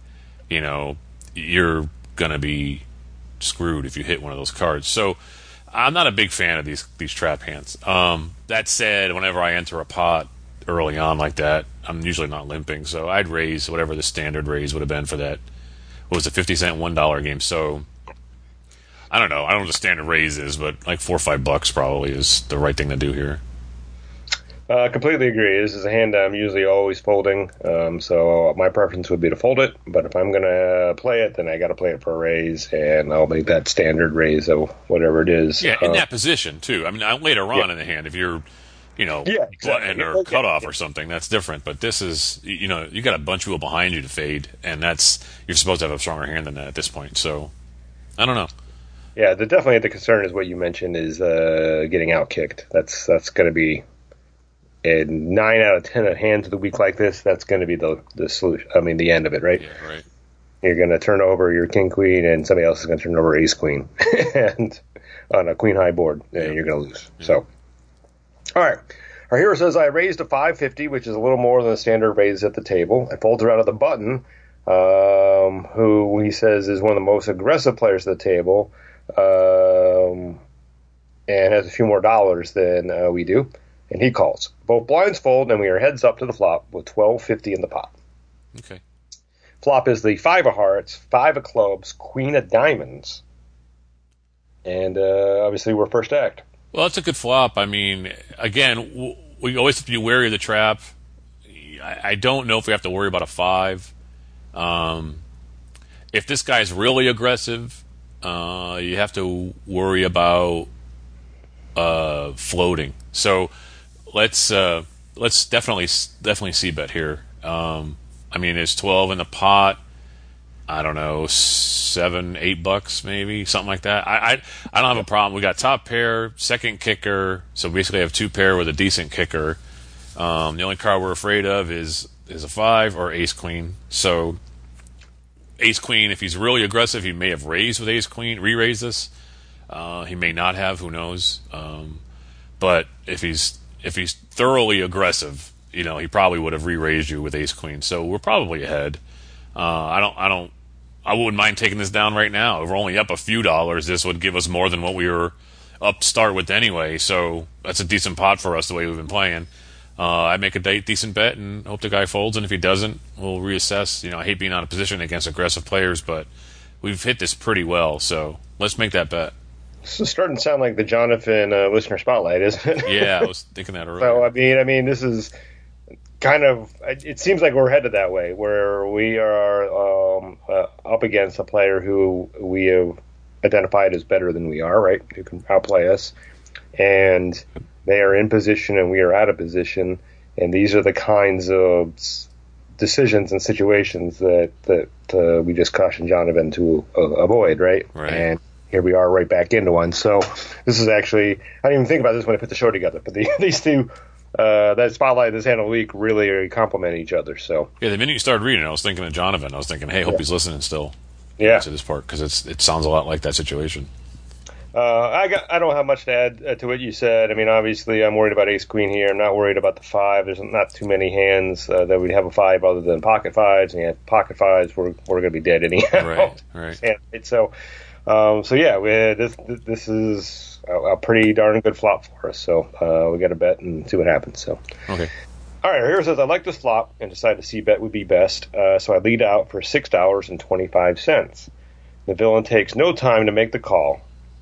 you're going to be screwed if you hit one of those cards. So, I'm not a big fan of these trap hands. That said, whenever I enter a pot early on like that, I'm usually not limping, so I'd raise whatever the standard raise would have been for that. What was it, 50-cent $1 game? So I don't know. I don't know what the standard raise is, but like $4 or $5 probably is the right thing to do here. Completely agree. This is a hand I'm usually always folding, so my preference would be to fold it. But if I'm going to play it, then I got to play it for a raise, and I'll make that standard raise of whatever it is. Yeah, in that position too. I mean, later on in the hand, if you're button or cut off or something, that's different. But this is, you got a bunch of people behind you to fade, and you're supposed to have a stronger hand than that at this point. So, I don't know. Yeah, definitely the concern is what you mentioned is getting outkicked. That's going to be in 9 out of 10 hands of the week like this. That's going to be the solution. I mean, the end of it, right? Yeah, right. You're going to turn over your King Queen, and somebody else is going to turn over Ace Queen, and on a Queen High board, and you're going to lose. Yeah. So. All right. Our hero says, I raised a 550, which is a little more than the standard raise at the table. I fold her out of the button, who he says is one of the most aggressive players at the table, and has a few more dollars than we do. And he calls. Both blinds fold, and we are heads up to the flop with $12.50 in the pot. Okay. Flop is the 5 of hearts, 5 of clubs, Queen of diamonds. And obviously we're first act. Well, it's a good flop. I mean, again, we always have to be wary of the trap. I don't know if we have to worry about a 5. If this guy's really aggressive, you have to worry about floating. So let's definitely c-bet here. I mean, it's 12 in the pot. I don't know, $7-8 maybe, something like that. I don't have a problem. We got top pair, second kicker, so basically I have 2 pair with a decent kicker. The only card we're afraid of is a 5 or Ace Queen. So, ace queen, if he's really aggressive, he may have raised with ace queen, re-raised this. He may not have, who knows. But if he's thoroughly aggressive, he probably would have re-raised you with ace queen. So we're probably ahead. I wouldn't mind taking this down right now. If we're only up a few dollars, this would give us more than what we were up start with anyway. So that's a decent pot for us the way we've been playing. I make a decent bet and hope the guy folds, and if he doesn't, we'll reassess. I hate being out of position against aggressive players, but we've hit this pretty well, so let's make that bet. This is starting to sound like the Jonathan listener spotlight, isn't it? Yeah, I was thinking that earlier. So, I mean, this is kind of, it seems like we're headed that way, where we are up against a player who we have identified as better than we are, right? Who can outplay us. And they are in position and we are out of position. And these are the kinds of decisions and situations that we just cautioned Jonathan to avoid, right? And here we are right back into one. So this is actually, I didn't even think about this when I put the show together, but these two, that spotlight and this handle week really complement each other. So yeah, the minute you started reading, I was thinking of Jonathan. I was thinking, hey, hope he's listening still. Yeah, to this part, because it sounds a lot like that situation. I don't have much to add to what you said. I mean, obviously, I'm worried about ace queen here. I'm not worried about the 5. There's not too many hands that would have a 5 other than pocket 5s. And pocket 5s, we're going to be dead anyhow. Right. So yeah, this is a pretty darn good flop for us. So we got to bet and see what happens. So okay. All right, here says I like this flop and decided to see bet would be best. So I lead out for $6.25. The villain takes no time to make the call.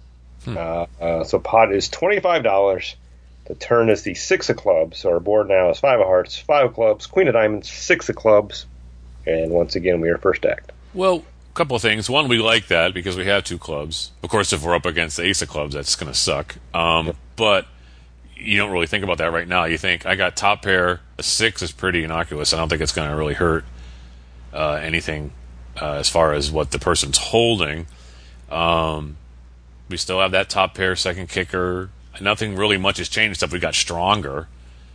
So pot is $25. The turn is the 6 of clubs. So our board now is 5 of hearts, 5 of clubs, queen of diamonds, 6 of clubs. And once again, we are first act. Well, a couple of things. One, we like that because we have 2 clubs. Of course, if we're up against the ace of clubs, that's going to suck. But you don't really think about that right now. You think, I got top pair, a 6 is pretty innocuous. I don't think it's going to really hurt anything as far as what the person's holding. We still have that top pair, second kicker. Nothing really much has changed except we got stronger.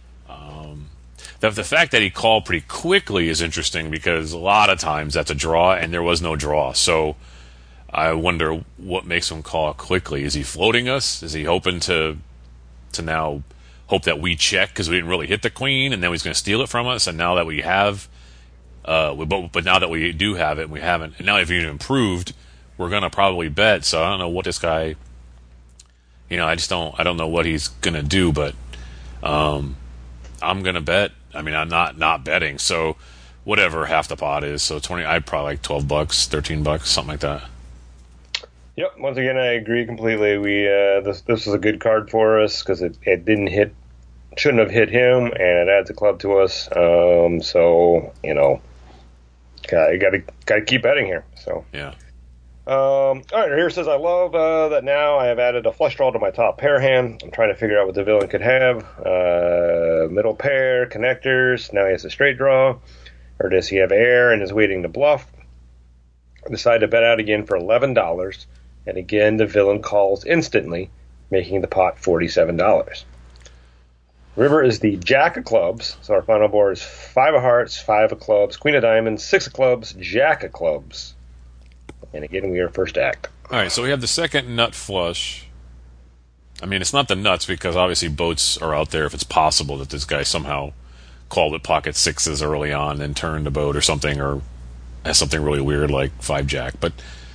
The fact that he called pretty quickly is interesting because a lot of times that's a draw, and there was no draw. So I wonder what makes him call quickly. Is he floating us? Is he hoping to now hope that we check because we didn't really hit the queen, and then he's going to steal it from us? And now that we have, but now that we do have it, and we haven't, and now if you've improved, we're going to probably bet. So I don't know what this guy, I don't know what he's going to do, but I'm going to bet. I mean, I'm not betting. So whatever half the pot is, so 20, I'd probably like $12, $13, something like that. Yep. Once again, I agree completely. We this was a good card for us because it shouldn't have hit him, and it adds a club to us. So got to keep betting here. So yeah. All right, here says I love that now I have added a flush draw to my top pair hand. I'm trying to figure out what the villain could have. Middle pair, connectors. Now he has a straight draw. Or does he have air and is waiting to bluff? I decide to bet out again for $11. And again, the villain calls instantly, making the pot $47. River is the jack of clubs. So our final board is 5 of hearts, 5 of clubs, queen of diamonds, 6 of clubs, jack of clubs. And again, we are first act. All right, so we have the second nut flush. I mean, it's not the nuts because obviously boats are out there if it's possible that this guy somehow called with pocket 6s early on and turned a boat or something, or has something really weird like 5-jack. But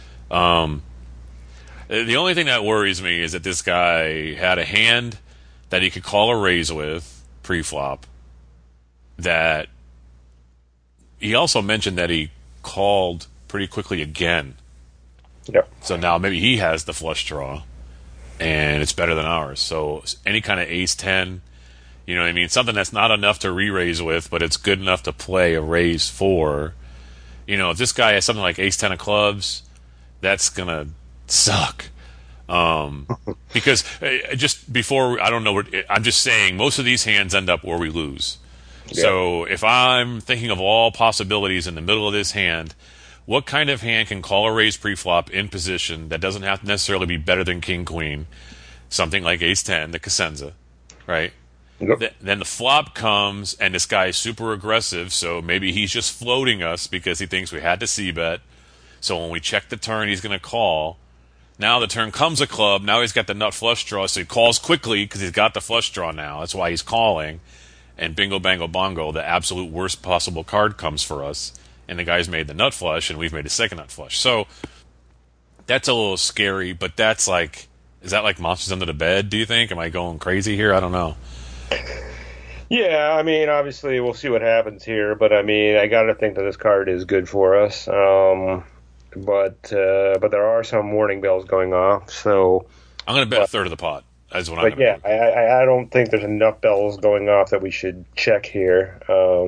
the only thing that worries me is that this guy had a hand that he could call a raise with pre-flop. That he also mentioned that he called pretty quickly again. Yep. So now maybe he has the flush draw, and it's better than ours. So any kind of ace-10, you know what I mean? Something that's not enough to re-raise with, but it's good enough to play a raise for. If this guy has something like ace-10 of clubs, that's going to suck. Because just before, I don't know, I'm just saying most of these hands end up where we lose. Yeah. So if I'm thinking of all possibilities in the middle of this hand, what kind of hand can call a raise pre-flop in position that doesn't have to necessarily be better than king-queen? Something like ace-10, the Cosenza, right? Yep. Then the flop comes, and this guy is super aggressive, so maybe he's just floating us because he thinks we had to c-bet. So when we check the turn, he's going to call. Now the turn comes a club. Now he's got the nut flush draw, so he calls quickly because he's got the flush draw now. That's why he's calling. And bingo, bango, bongo, the absolute worst possible card comes for us. And the guy's made the nut flush, and we've made a second nut flush. So that's a little scary, but that's like, is that like Monsters Under the Bed, do you think? Am I going crazy here? I don't know. Yeah, I mean, obviously we'll see what happens here, but I mean, I got to think that this card is good for us. But there are some warning bells going off, so I'm going to bet a third of the pot. That's what I'm going to do. I don't think there's enough bells going off that we should check here.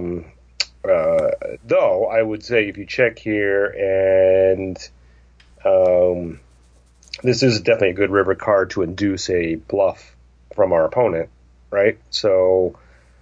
Though I would say if you check here, and this is definitely a good river card to induce a bluff from our opponent, right? So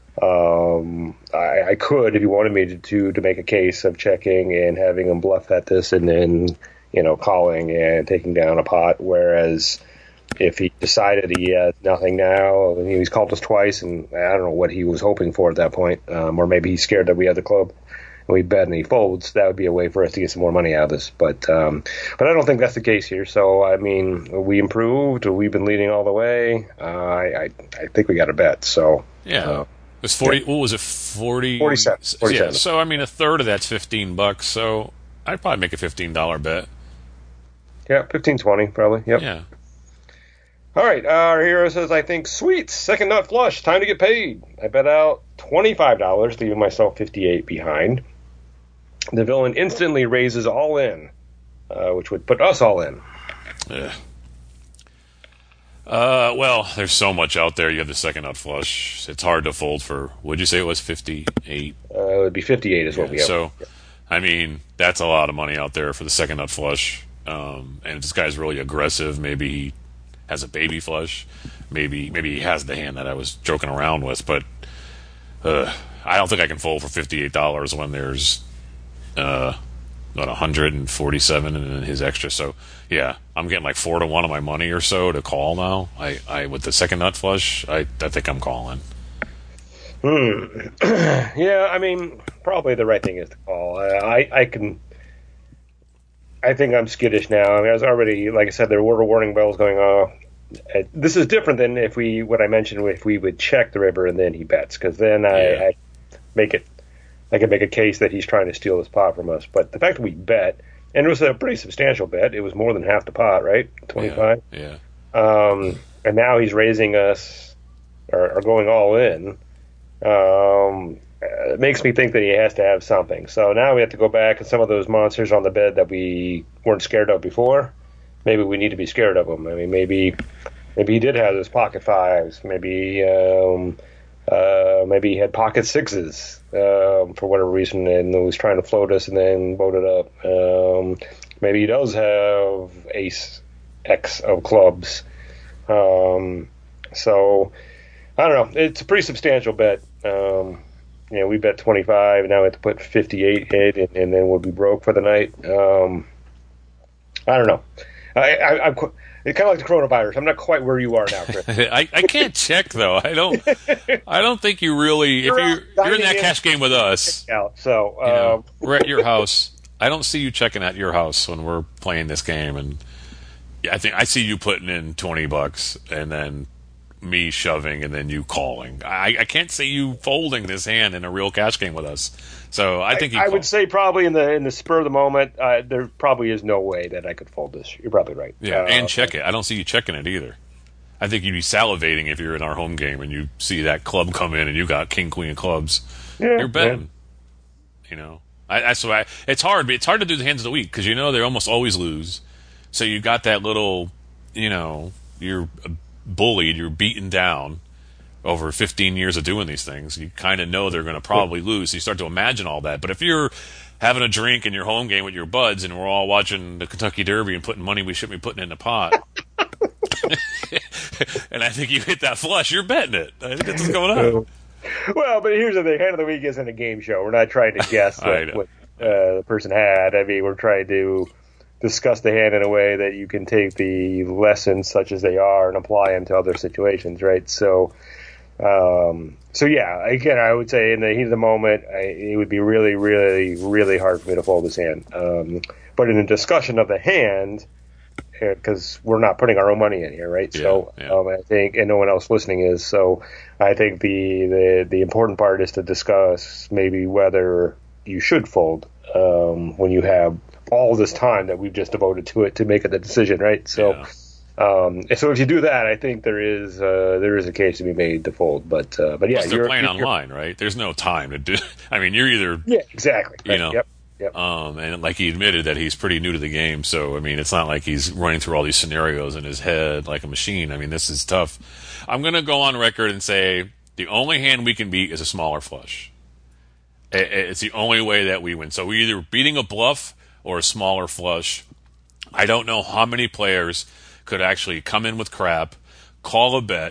I could, if you wanted me to make a case of checking and having him bluff at this, and then calling and taking down a pot. Whereas if he decided he has nothing now, he's called us twice, and I don't know what he was hoping for at that point, or maybe he's scared that we have the club and we bet and he folds. That would be a way for us to get some more money out of this. But I don't think that's the case here. So I mean, we improved. We've been leading all the way. I think we got a bet. So yeah. It was 40. What was it? 40. 47. Yeah. So I mean, a third of that's $15. So I'd probably make a $15 bet. Yeah, 15, 20 probably. Yep. Yeah. All right. Our hero says, "I think sweet second nut flush. Time to get paid. I bet out $25, leaving myself 58 behind. The villain instantly raises all in, which would put us all in." Yeah. Well, there's so much out there. You have the second nut flush. It's hard to fold for, would you say it was 58? It would be 58 is what we have. So, I mean, that's a lot of money out there for the second nut flush. And if this guy's really aggressive, maybe he has a baby flush. Maybe he has the hand that I was joking around with. But I don't think I can fold for $58 when there's 147 in his extra. So yeah, I'm getting like 4-1 on my money or so to call now. I with the second nut flush, I think I'm calling. Yeah, I mean, probably the right thing is to call. I think I'm skittish now. I mean, I was already, like I said, there were warning bells going off. This is different than what I mentioned, if we would check the river and then he bets, because then I could make a case that he's trying to steal this pot from us. But the fact that we bet, and it was a pretty substantial bet, it was more than half the pot, right? 25? Yeah. And now he's raising us, or going all in. It makes me think that he has to have something. So now we have to go back, and some of those monsters on the bed that we weren't scared of before, maybe we need to be scared of them. I mean, maybe he did have those pocket fives. Maybe he had pocket sixes for whatever reason, and was trying to float us and then load it up. Maybe he does have ace X of clubs. So I don't know. It's a pretty substantial bet. We bet 25, and now we have to put 58 in, and then we'll be broke for the night. I don't know. I'm it's kind of like the coronavirus. I'm not quite where you are now, Chris. I can't check though. I don't think you really. If you're in that cash game with us, so we're at your house. I don't see you checking at your house when we're playing this game, and I think I see you putting in $20 and then me shoving and then you calling. I can't see you folding this hand in a real cash game with us. So I think I would say probably in the spur of the moment, there probably is no way that I could fold this. You're probably right. Yeah, and check it. I don't see you checking it either. I think you'd be salivating if you're in our home game and you see that club come in and you got king, queen of clubs. Yeah, you're betting. Yeah. It's hard. It's hard to do the hands of the week because they almost always lose. So you got that little, you're bullied, you're beaten down over 15 years of doing these things. You kind of know they're going to probably lose. So you start to imagine all that. But if you're having a drink in your home game with your buds and we're all watching the Kentucky Derby and putting money we shouldn't be putting in the pot, and I think you hit that flush, you're betting it. I think that's what's going on. Well, but here's the thing. Hand of the week isn't a game show. We're not trying to guess what the person had. I mean, we're trying to discuss the hand in a way that you can take the lessons such as they are and apply them to other situations, right? So So yeah, again, I would say in the heat of the moment, it would be really, really, really hard for me to fold this hand. But in a discussion of the hand, because we're not putting our own money in here, right? I think, and no one else listening is. So I think the important part is to discuss maybe whether you should fold when you have all this time that we've just devoted to it to make the decision, right? So. So if you do that, I think there is a case to be made to fold, but yeah, plus they're playing online, right? There's no time to do. I mean, you're either exactly, you know, yep. And like he admitted that he's pretty new to the game, so I mean, it's not like he's running through all these scenarios in his head like a machine. I mean, this is tough. I'm gonna go on record and say the only hand we can beat is a smaller flush. It's the only way that we win. So we're either beating a bluff or a smaller flush. I don't know how many players could actually come in with crap, call a bet,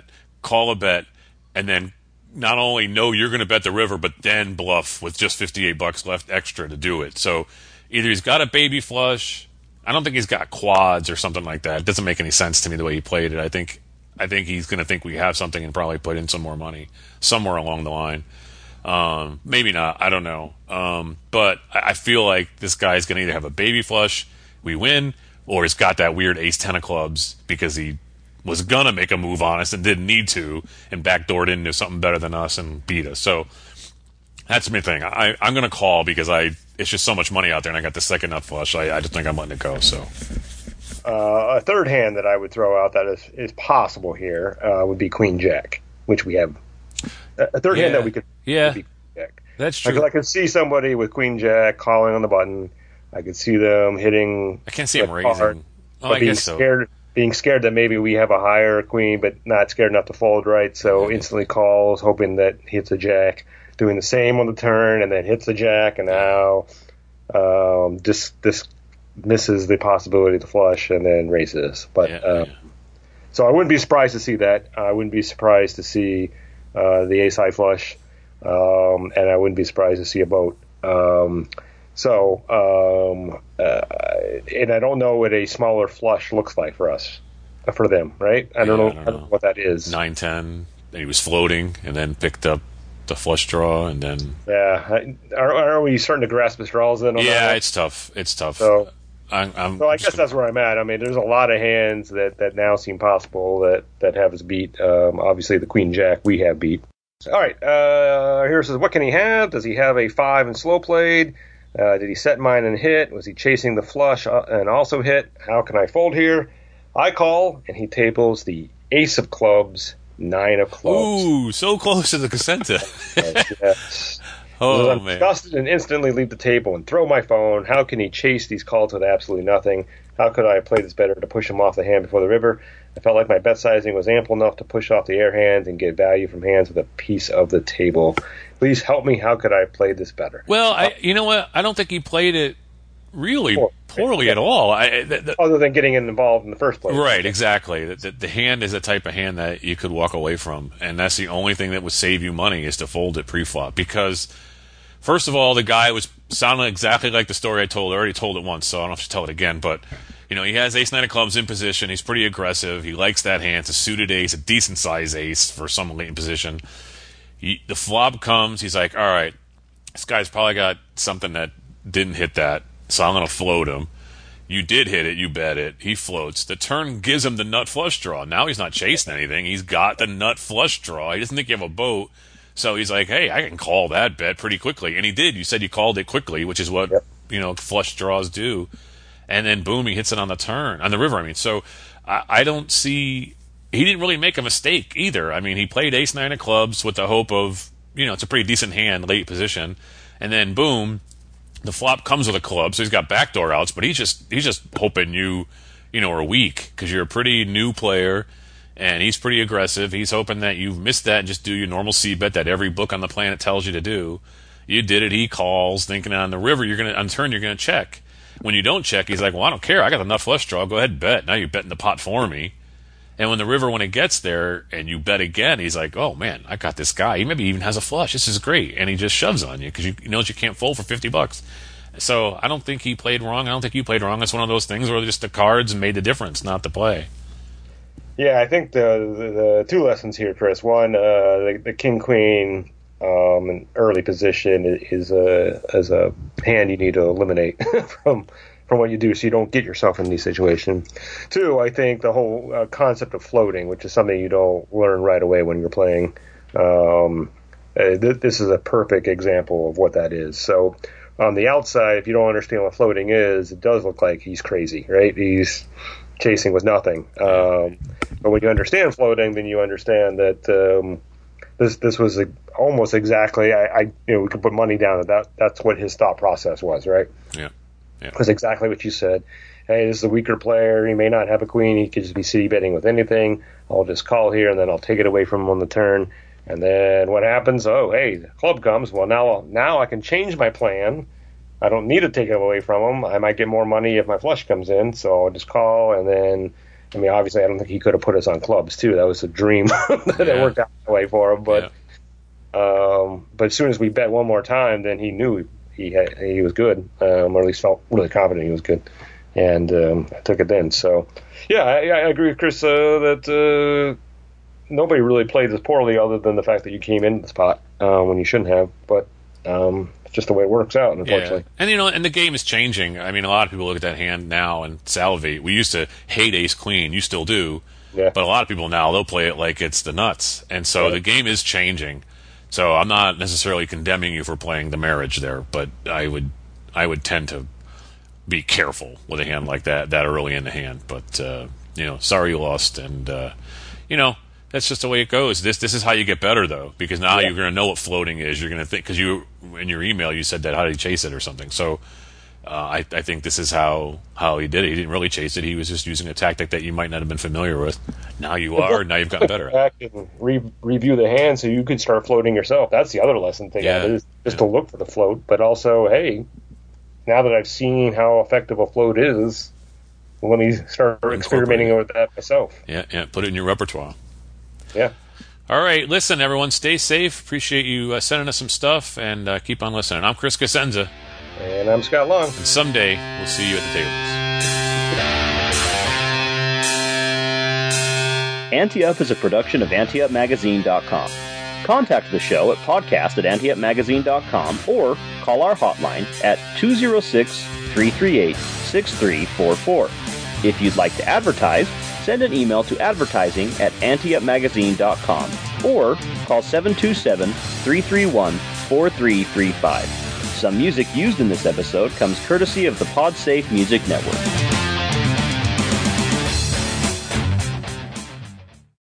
and then not only know you're going to bet the river, but then bluff with just $58 left extra to do it. So either he's got a baby flush. I don't think he's got quads or something like that. It doesn't make any sense to me the way he played it. I think he's going to think we have something and probably put in some more money somewhere along the line. Maybe not. I don't know. But I feel like this guy's going to either have a baby flush, we win, or he's got that weird ace-10 of clubs because he was going to make a move on us and didn't need to and backdoored into something better than us and beat us. So that's my thing. I'm going to call because it's just so much money out there and I got the second nut flush. I just think I'm letting it go. So a third hand that I would throw out that is possible here would be Queen Jack, which we have. A third hand that we could would be Queen Jack. That's true. I could see somebody with Queen Jack calling on the button. I could see them hitting. I can't see him raising. Card, well, I guess so. Being scared that maybe we have a higher queen, but not scared enough to fold right. So instantly calls, hoping that hits a jack. Doing the same on the turn, and then hits the jack, and now this misses the possibility to flush, and then raises. But so I wouldn't be surprised to see that. I wouldn't be surprised to see the ace high flush, and I wouldn't be surprised to see a boat. And I don't know what a smaller flush looks like for us, for them, right? I don't know what that is. 9-10, and he was floating, and then picked up the flush draw, and then are we starting to grasp the straws then? It's tough. So I guess that's where I'm at. I mean, there's a lot of hands that now seem possible that have us beat. Obviously, the Queen Jack we have beat. All right, here says, what can he have? Does he have a 5 and slow played? Did he set mine and hit? Was he chasing the flush and also hit? How can I fold here? I call, and he tables the ace of clubs, 9 of clubs. Ooh, so close to the Cosenza. Yes. Oh, I'm disgusted and instantly leave the table and throw my phone. How can he chase these calls with absolutely nothing? How could I play this better to push him off the hand before the river? I felt like my bet sizing was ample enough to push off the air hands and get value from hands with a piece of the table. Please help me. How could I play this better? Well, you know what? I don't think he played it really poorly at all. Other than getting involved in the first place. Right, exactly. The hand is a type of hand that you could walk away from, and that's the only thing that would save you money is to fold it pre-flop. Because, first of all, the guy was sounding exactly like the story I told. I already told it once, so I don't have to tell it again. But, you know, he has ace-9 of clubs in position. He's pretty aggressive. He likes that hand. It's a suited ace, a decent-sized ace for some late in position. The flop comes. He's like, all right, this guy's probably got something that didn't hit that, so I'm going to float him. You did hit it. You bet it. He floats. The turn gives him the nut flush draw. Now he's not chasing anything. He's got the nut flush draw. He doesn't think you have a boat. So he's like, hey, I can call that bet pretty quickly. And he did. You said you called it quickly, which is what flush draws do. And then, boom, he hits it on the turn. On the river, I mean. So I don't see... He didn't really make a mistake either. I mean, he played ace-9 of clubs with the hope of, it's a pretty decent hand, late position. And then, boom, the flop comes with a club, so he's got backdoor outs, but he's just hoping you are weak because you're a pretty new player, and he's pretty aggressive. He's hoping that you've missed that and just do your normal c-bet that every book on the planet tells you to do. You did it. He calls, thinking on the river, on turn, you're going to check. When you don't check, he's like, well, I don't care. I got a nut flush draw. Go ahead and bet. Now you're betting the pot for me. And when the river, when it gets there and you bet again, he's like, oh, man, I got this guy. He maybe even has a flush. This is great. And he just shoves on you because he knows you can't fold for $50. So I don't think he played wrong. I don't think you played wrong. It's one of those things where just the cards made the difference, not the play. Yeah, I think the two lessons here, Chris. One, the king queen an early position is a hand you need to eliminate from what you do, so you don't get yourself in these situations. Two, I think the whole concept of floating, which is something you don't learn right away when you're playing. This is a perfect example of what that is. So on the outside, if you don't understand what floating is, it does look like he's crazy, right? He's chasing with nothing. But when you understand floating, then you understand that this was almost exactly. We could put money down that's what his thought process was, right? Yeah. It was exactly what you said. Hey, this is a weaker player. He may not have a queen. He could just be city betting with anything. I'll just call here, and then I'll take it away from him on the turn. And then what happens? Oh, hey, the club comes. Well, now I can change my plan. I don't need to take it away from him. I might get more money if my flush comes in, so I'll just call. And then, obviously, I don't think he could have put us on clubs, too. That was a dream that it worked out that way for him. But as soon as we bet one more time, then he knew he was good, or at least felt really confident he was good. And I took it then. So, yeah, I agree with Chris that nobody really played this poorly other than the fact that you came in the spot when you shouldn't have. But it's just the way it works out, unfortunately. Yeah. And the game is changing. I mean, a lot of people look at that hand now and salivate. We used to hate ace-queen. You still do. Yeah. But a lot of people now, they'll play it like it's the nuts. And so the game is changing. So I'm not necessarily condemning you for playing the marriage there, but I would tend to be careful with a hand like that early in the hand. But sorry you lost, and that's just the way it goes. This is how you get better, though, because now you're going to know what floating is. You're going to think, because you in your email you said that how did he chase it or something. So I think this is how he did it. He didn't really chase it. He was just using a tactic that you might not have been familiar with. Now you are. Now you've gotten better. Back and review the hand so you could start floating yourself. That's the other lesson thing. Yeah. Is just to look for the float, but also, hey, now that I've seen how effective a float is, let me start experimenting with that myself. Yeah. Put it in your repertoire. Yeah. All right. Listen, everyone, stay safe. Appreciate you sending us some stuff, and keep on listening. I'm Chris Cosenza. And I'm Scott Long. And someday we'll see you at the tables. Ante Up is a production of AnteUpMagazine.com. Contact the show at podcast@AnteUpMagazine.com or call our hotline at 206-338-6344. If you'd like to advertise, send an email to advertising@AnteUpMagazine.com or call 727-331-4335. Some music used in this episode comes courtesy of the PodSafe Music Network.